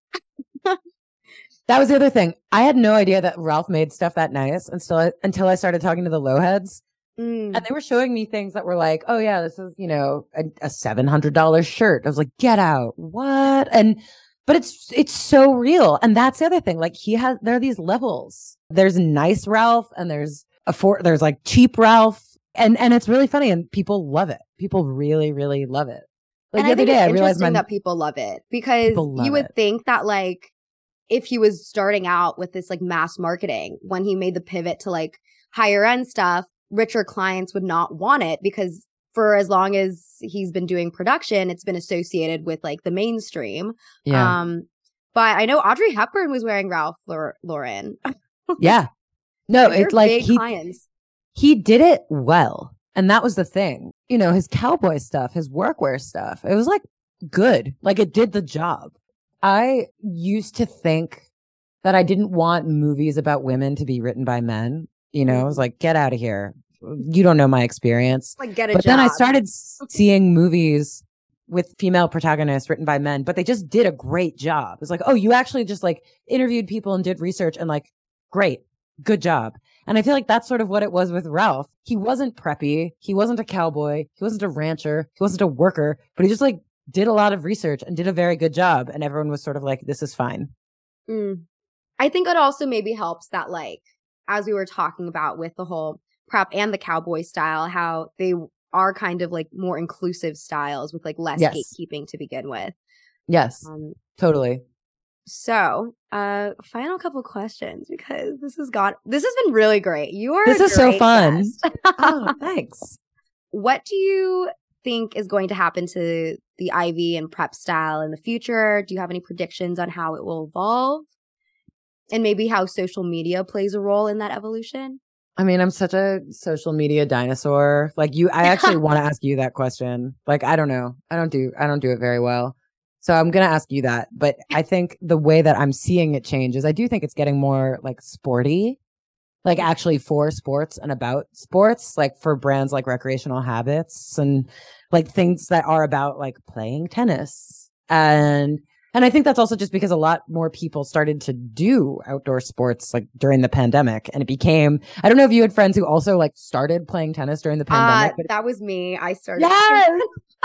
Yep. That was the other thing. I had no idea that Ralph made stuff that nice until I, until I started talking to the Lowheads. mm. And they were showing me things that were like, oh yeah, this is, you know, a, a seven hundred dollars shirt. I was like, get out. What? And, but it's, it's so real. And that's the other thing. Like he has, there are these levels. There's nice Ralph and there's a for, there's like cheap Ralph. And, and it's really funny and people love it. People really, really love it. Like And the I other think day, it's I realized interesting my, that people love it because love you would it. think that like if he was starting out with this like mass marketing, when he made the pivot to like higher end stuff, richer clients would not want it because for as long as he's been doing production, it's been associated with like the mainstream. yeah. Um, but I know Audrey Hepburn was wearing Ralph Lauren. Yeah. No, They're it's like big he, clients. he did it well. And that was the thing. You know, his cowboy stuff, his workwear stuff, it was like good. Like it did the job. I used to think that I didn't want movies about women to be written by men. You know, I was like, get out of here. You don't know my experience. Like get a but job. then I started seeing movies with female protagonists written by men, but they just did a great job. It's like, oh, you actually just like interviewed people and did research and like, great, good job. And I feel like that's sort of what it was with Ralph. He wasn't preppy. He wasn't a cowboy. He wasn't a rancher. He wasn't a worker, but he just like did a lot of research and did a very good job. And everyone was sort of like, this is fine. Mm. I think it also maybe helps that like, as we were talking about with the whole prep and the cowboy style, how they are kind of like more inclusive styles with like less yes. gatekeeping to begin with. Yes, um, totally. So, uh, final couple questions because this has got this has been really great. You are this a is so fun. guest. Oh, thanks. What do you think is going to happen to the Ivy and prep style in the future? Do you have any predictions on how it will evolve, and maybe how social media plays a role in that evolution? I mean, I'm such a social media dinosaur. Like you, I actually want to ask you that question. Like, I don't know. I don't do, I don't do it very well. So I'm going to ask you that. But I think the way that I'm seeing it change is I do think it's getting more like sporty, like actually for sports and about sports, like for brands like Recreational Habits and like things that are about like playing tennis. And And I think that's also just because a lot more people started to do outdoor sports like during the pandemic. And it became, I don't know if you had friends who also like started playing tennis during the pandemic. Uh, but that was me. I started. Yes.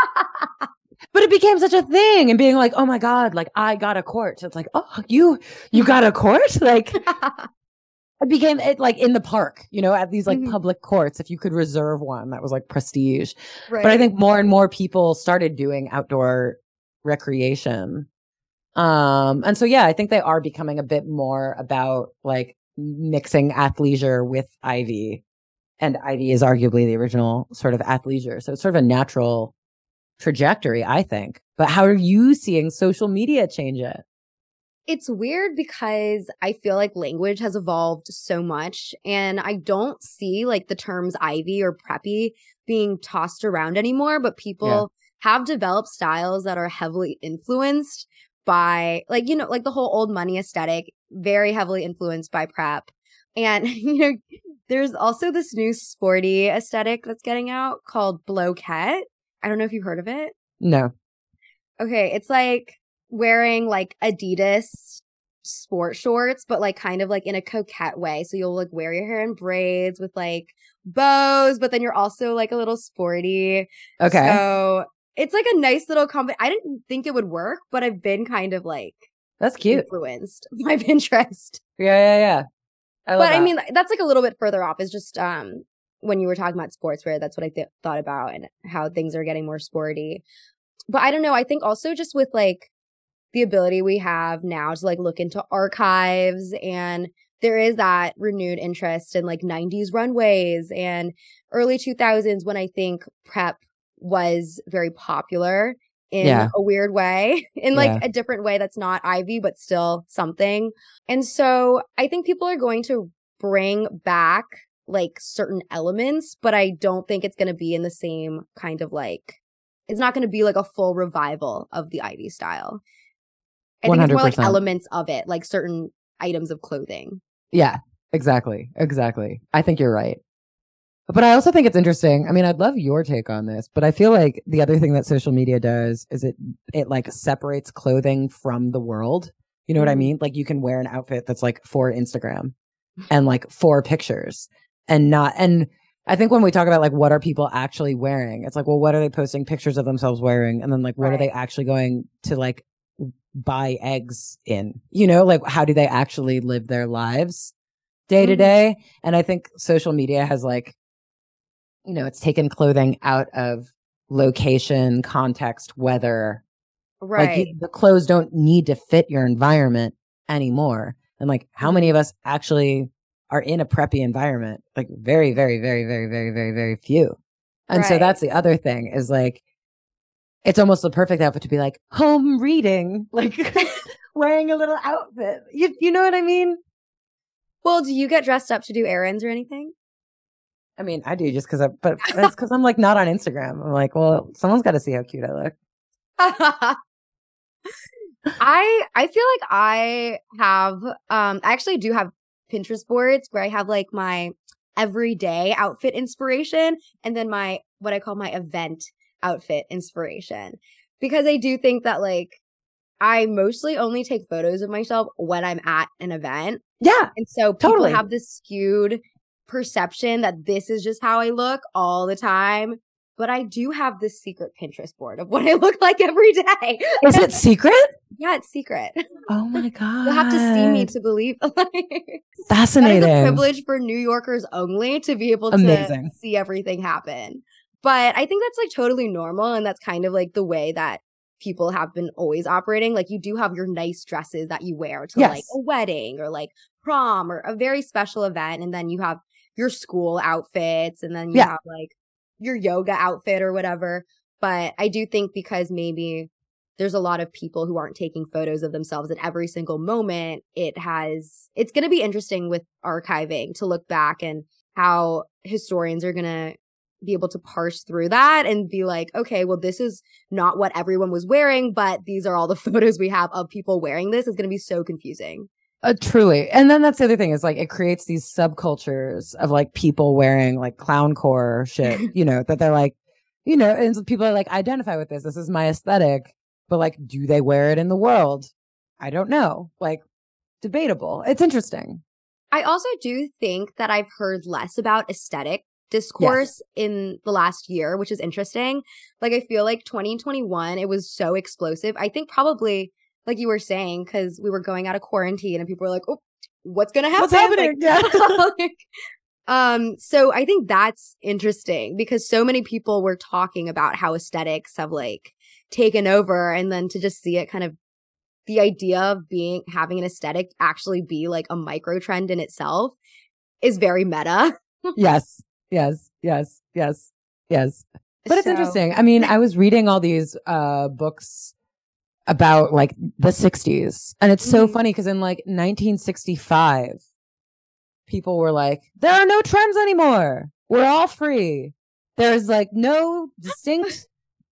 But it became such a thing and being like, oh my God, like I got a court. So it's like, oh, you, you got a court? Like it became it like in the park, you know, at these like mm-hmm. public courts, if you could reserve one, that was like prestige. Right. But I think more and more people started doing outdoor recreation. Um, and so, yeah, I think they are becoming a bit more about like mixing athleisure with Ivy, and Ivy is arguably the original sort of athleisure. So it's sort of a natural trajectory, I think. But how are you seeing social media change it? It's weird because I feel like language has evolved so much and I don't see like the terms Ivy or preppy being tossed around anymore, but people yeah. have developed styles that are heavily influenced by like, you know, like the whole old money aesthetic, very heavily influenced by prep. And, you know, there's also this new sporty aesthetic that's getting out called Bloquette. I don't know if you've heard of it. No. Okay. It's like wearing like Adidas sport shorts, but like kind of like in a coquette way. So you'll like wear your hair in braids with like bows, but then you're also like a little sporty. Okay. So it's like a nice little combi. I didn't think it would work, but I've been kind of like that's cute influenced by Pinterest. Yeah, yeah, yeah. I love but that. I mean, that's like a little bit further off. It's just um when you were talking about sportswear, that's what I th- thought about and how things are getting more sporty. But I don't know. I think also just with like the ability we have now to like look into archives, and there is that renewed interest in like nineties runways and early two thousands when I think prep was very popular in Yeah. a weird way, in like Yeah. a different way that's not Ivy, but still something. And so I think people are going to bring back like certain elements, but I don't think it's going to be in the same kind of like, it's not going to be like a full revival of the Ivy style. I think it's more like one hundred percent. elements of it, like certain items of clothing. Yeah, exactly. Exactly. I think you're right. But I also think it's interesting. I mean, I'd love your take on this, but I feel like the other thing that social media does is it, it like separates clothing from the world. You know what I Mhm. mean? Like you can wear an outfit that's like for Instagram and like for pictures and not, and I think when we talk about like what are people actually wearing, it's like, well, what are they posting pictures of themselves wearing? And then like, what Right. are they actually going to like buy eggs in? You know, like how do they actually live their lives day to Mhm. day? And I think social media has like, you know, it's taken clothing out of location, context, weather. Like Right. you, the clothes don't need to fit your environment anymore. And like, how many Mhm. of us actually are in a preppy environment? Like very, very, very, very, very, very, very few. And so Right. that's the other thing is like, it's almost the perfect outfit to be like home reading, like wearing a little outfit. You, you know what I mean? Well, do you get dressed up to do errands or anything? I mean, I do just because I, but that's because I'm like not on Instagram. I'm like, well, someone's got to see how cute I look. I I feel like I have um I actually do have Pinterest boards where I have like my everyday outfit inspiration and then my what I call my event outfit inspiration. Because I do think that like I mostly only take photos of myself when I'm at an event. Yeah, And so people totally. have this skewed perception that this is just how I look all the time. But I do have this secret Pinterest board of what I look like every day. Is it secret? Yeah, it's secret. Oh my God. You'll have to see me to believe. Fascinating. That is a privilege for New Yorkers only to be able to Amazing. see everything happen. But I think that's like totally normal. And that's kind of like the way that people have been always operating. Like you do have your nice dresses that you wear to Yes. like a wedding or like prom or a very special event. And then you have your school outfits and then you Yeah. have like your yoga outfit or whatever. But I do think because maybe there's a lot of people who aren't taking photos of themselves at every single moment. It has, it's going to be interesting with archiving to look back and how historians are going to be able to parse through that and be like, okay, well, this is not what everyone was wearing, but these are all the photos we have of people wearing this. It's going to be so confusing. Uh, truly. And then that's the other thing is like it creates these subcultures of like people wearing like clowncore shit, you know, that they're like, you know, and so people are like, identify with this. This is my aesthetic. But like, do they wear it in the world? I don't know. Like, debatable. It's interesting. I also do think that I've heard less about aesthetic discourse yes. in the last year, which is interesting. Like, I feel like twenty twenty-one, it was so explosive. I think probably, like you were saying, because we were going out of quarantine and people were like, oh, what's going to happen? What's happening? Like, yeah. like, um, so I think that's interesting because so many people were talking about how aesthetics have like taken over, and then to just see it kind of the idea of being having an aesthetic actually be like a micro trend in itself is very meta. yes, yes, yes, yes, yes. But it's so. interesting. I mean, I was reading all these uh books about like the sixties, and it's so mm-hmm. funny because in like nineteen sixty-five, people were like, there are no trends anymore. We're all free. There's like no distinct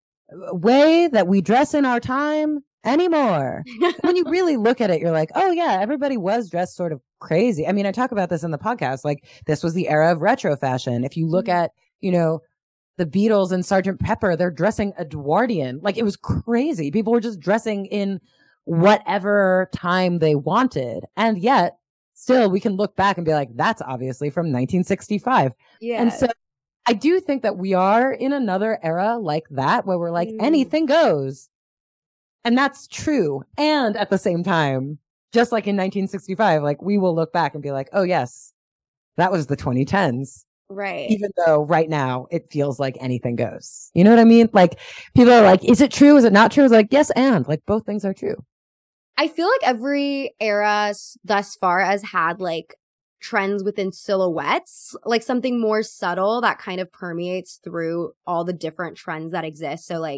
way that we dress in our time anymore. When you really look at it, you're like, oh yeah, everybody was dressed sort of crazy. I mean, I talk about this in the podcast. Like this was the era of retro fashion. If you look mm-hmm. at, you know, the Beatles and Sergeant Pepper, they're dressing Edwardian. Like it was crazy. People were just dressing in whatever time they wanted. And yet still we can look back and be like, that's obviously from nineteen sixty-five. Yeah. And so I do think that we are in another era like that where we're like, mm. anything goes. And that's true. And at the same time, just like in nineteen sixty-five, like we will look back and be like, oh, yes, that was the twenty tens. Right. Even though right now it feels like anything goes. You know what I mean? Like people are like, is it true? Is it not true? It's like, yes, and like both things are true. I feel like every era thus far has had like trends within silhouettes, like something more subtle that kind of permeates through all the different trends that exist. So like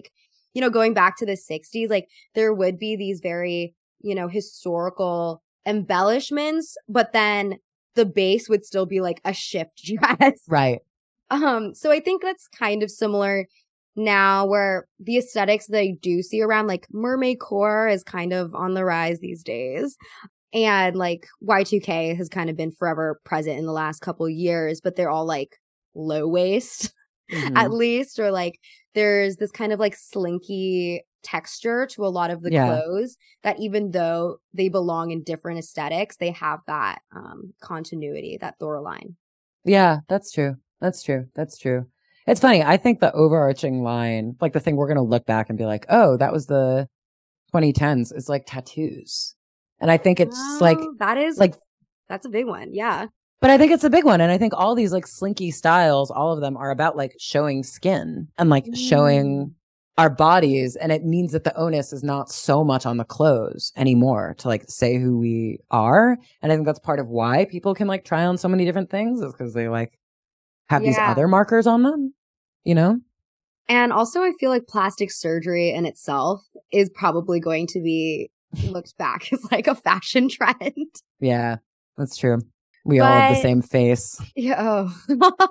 you know, going back to the sixties, like there would be these very, you know, historical embellishments, but then the base would still be like a shift dress. Right. Um, so I think that's kind of similar now, where the aesthetics that I do see around, like mermaid core is kind of on the rise these days. And like Y two K has kind of been forever present in the last couple of years, but they're all like low waist mm-hmm. at least, or like there's this kind of like slinky texture to a lot of the yeah. clothes that even though they belong in different aesthetics, they have that um, continuity, that thorough line. Yeah, that's true. That's true. That's true. It's funny. I think the overarching line, like the thing we're going to look back and be like, oh, that was the twenty tens, is like tattoos. And I think it's oh, like, that is like, that's a big one. Yeah. But I think it's a big one. And I think all these like slinky styles, all of them are about like showing skin and like mm. showing our bodies. And it means that the onus is not so much on the clothes anymore to like say who we are. And I think that's part of why people can like try on so many different things, is because they like have yeah. these other markers on them, you know? And also I feel like plastic surgery in itself is probably going to be looked back as like a fashion trend. Yeah, that's true. We but, all have the same face. Yeah. Oh.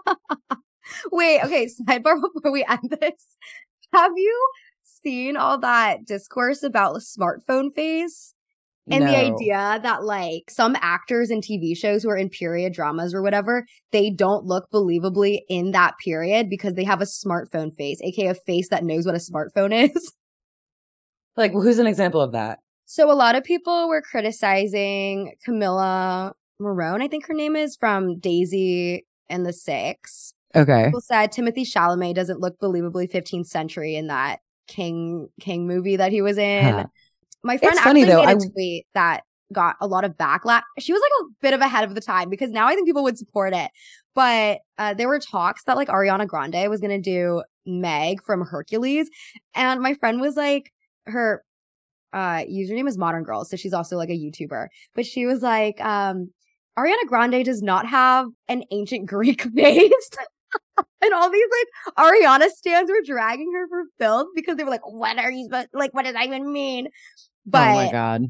Wait, okay, sidebar before we end this. Have you seen all that discourse about the smartphone face? And no. the idea that like some actors in T V shows who are in period dramas or whatever, they don't look believably in that period because they have a smartphone face, aka a face that knows what a smartphone is. Like, who's an example of that? So a lot of people were criticizing Camilla Morrone, I think her name is, from Daisy and the Six. Okay. People said Timothée Chalamet doesn't look believably fifteenth century in that King King movie that he was in. Huh. My friend it's actually funny, though. made a I... tweet that got a lot of backlash. She was like a bit of ahead of the time because now I think people would support it. But uh, there were talks that like Ariana Grande was going to do Meg from Hercules. And my friend was like, her uh, username is Modern Girl. So she's also like a YouTuber. But she was like, um, Ariana Grande does not have an ancient Greek face. And all these like Ariana stans were dragging her for filth because they were like, what are you supposed like, what does that even mean? But oh my God.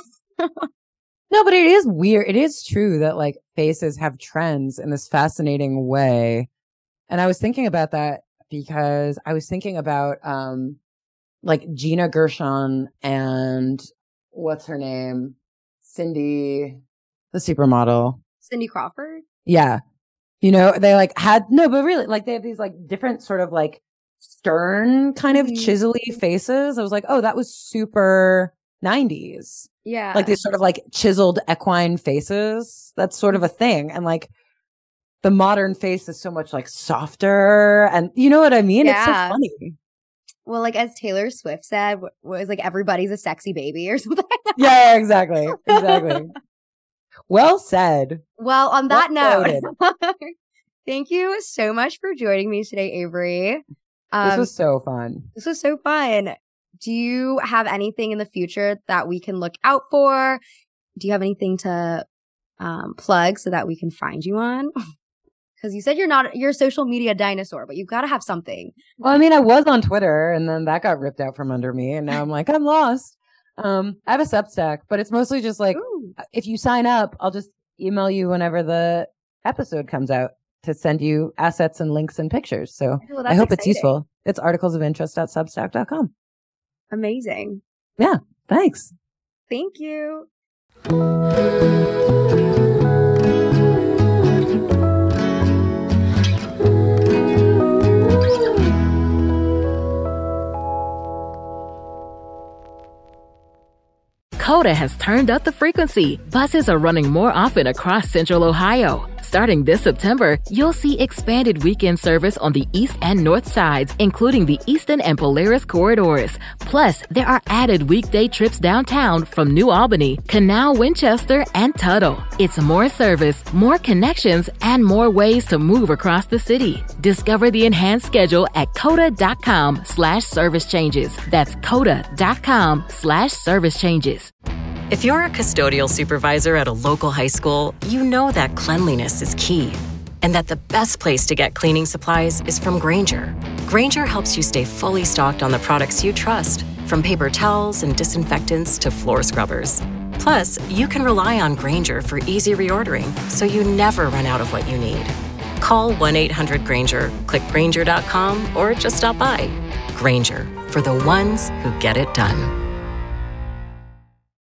No, but it is weird. It is true that like faces have trends in this fascinating way. And I was thinking about that because I was thinking about um like Gina Gershon and what's her name? Cindy, the supermodel. Cindy Crawford? Yeah. You know, they like had, no, but really, like they have these like different sort of like stern kind of mm-hmm. chiselly faces. I was like, oh, that was super nineties. Yeah. Like these sort of like chiseled equine faces. That's sort of a thing. And like the modern face is so much like softer. And you know what I mean? Yeah. It's so funny. Well, like as Taylor Swift said, was like everybody's a sexy baby or something. Yeah, exactly. Exactly. Well said. Well, on that well note, thank you so much for joining me today, Avery. Um, this was so fun. This was so fun. Do you have anything in the future that we can look out for? Do you have anything to um, plug so that we can find you on? Because you said you're not, you're a social media dinosaur, but you've got to have something. Well, I mean, I was on Twitter and then that got ripped out from under me. And now I'm like, I'm lost. Um, I have a Substack, but it's mostly just like, Ooh. If you sign up, I'll just email you whenever the episode comes out to send you assets and links and pictures. So well, I hope exciting. It's useful. It's articles of interest dot substack dot com. Amazing. Yeah. Thanks. Thank you. Coda has turned up the frequency. Buses are running more often across Central Ohio. Starting this September, you'll see expanded weekend service on the east and north sides, including the Eastern and Polaris corridors. Plus, there are added weekday trips downtown from New Albany, Canal, Winchester, and Tuttle. It's more service, more connections, and more ways to move across the city. Discover the enhanced schedule at coda.com slash service changes. That's coda.com slash service changes. If you're a custodial supervisor at a local high school, you know that cleanliness is key. and that the best place to get cleaning supplies is from Grainger. Grainger helps you stay fully stocked on the products you trust, from paper towels and disinfectants to floor scrubbers. Plus, you can rely on Grainger for easy reordering, so you never run out of what you need. Call one eight hundred Grainger, click Grainger dot com, or just stop by. Grainger, for the ones who get it done.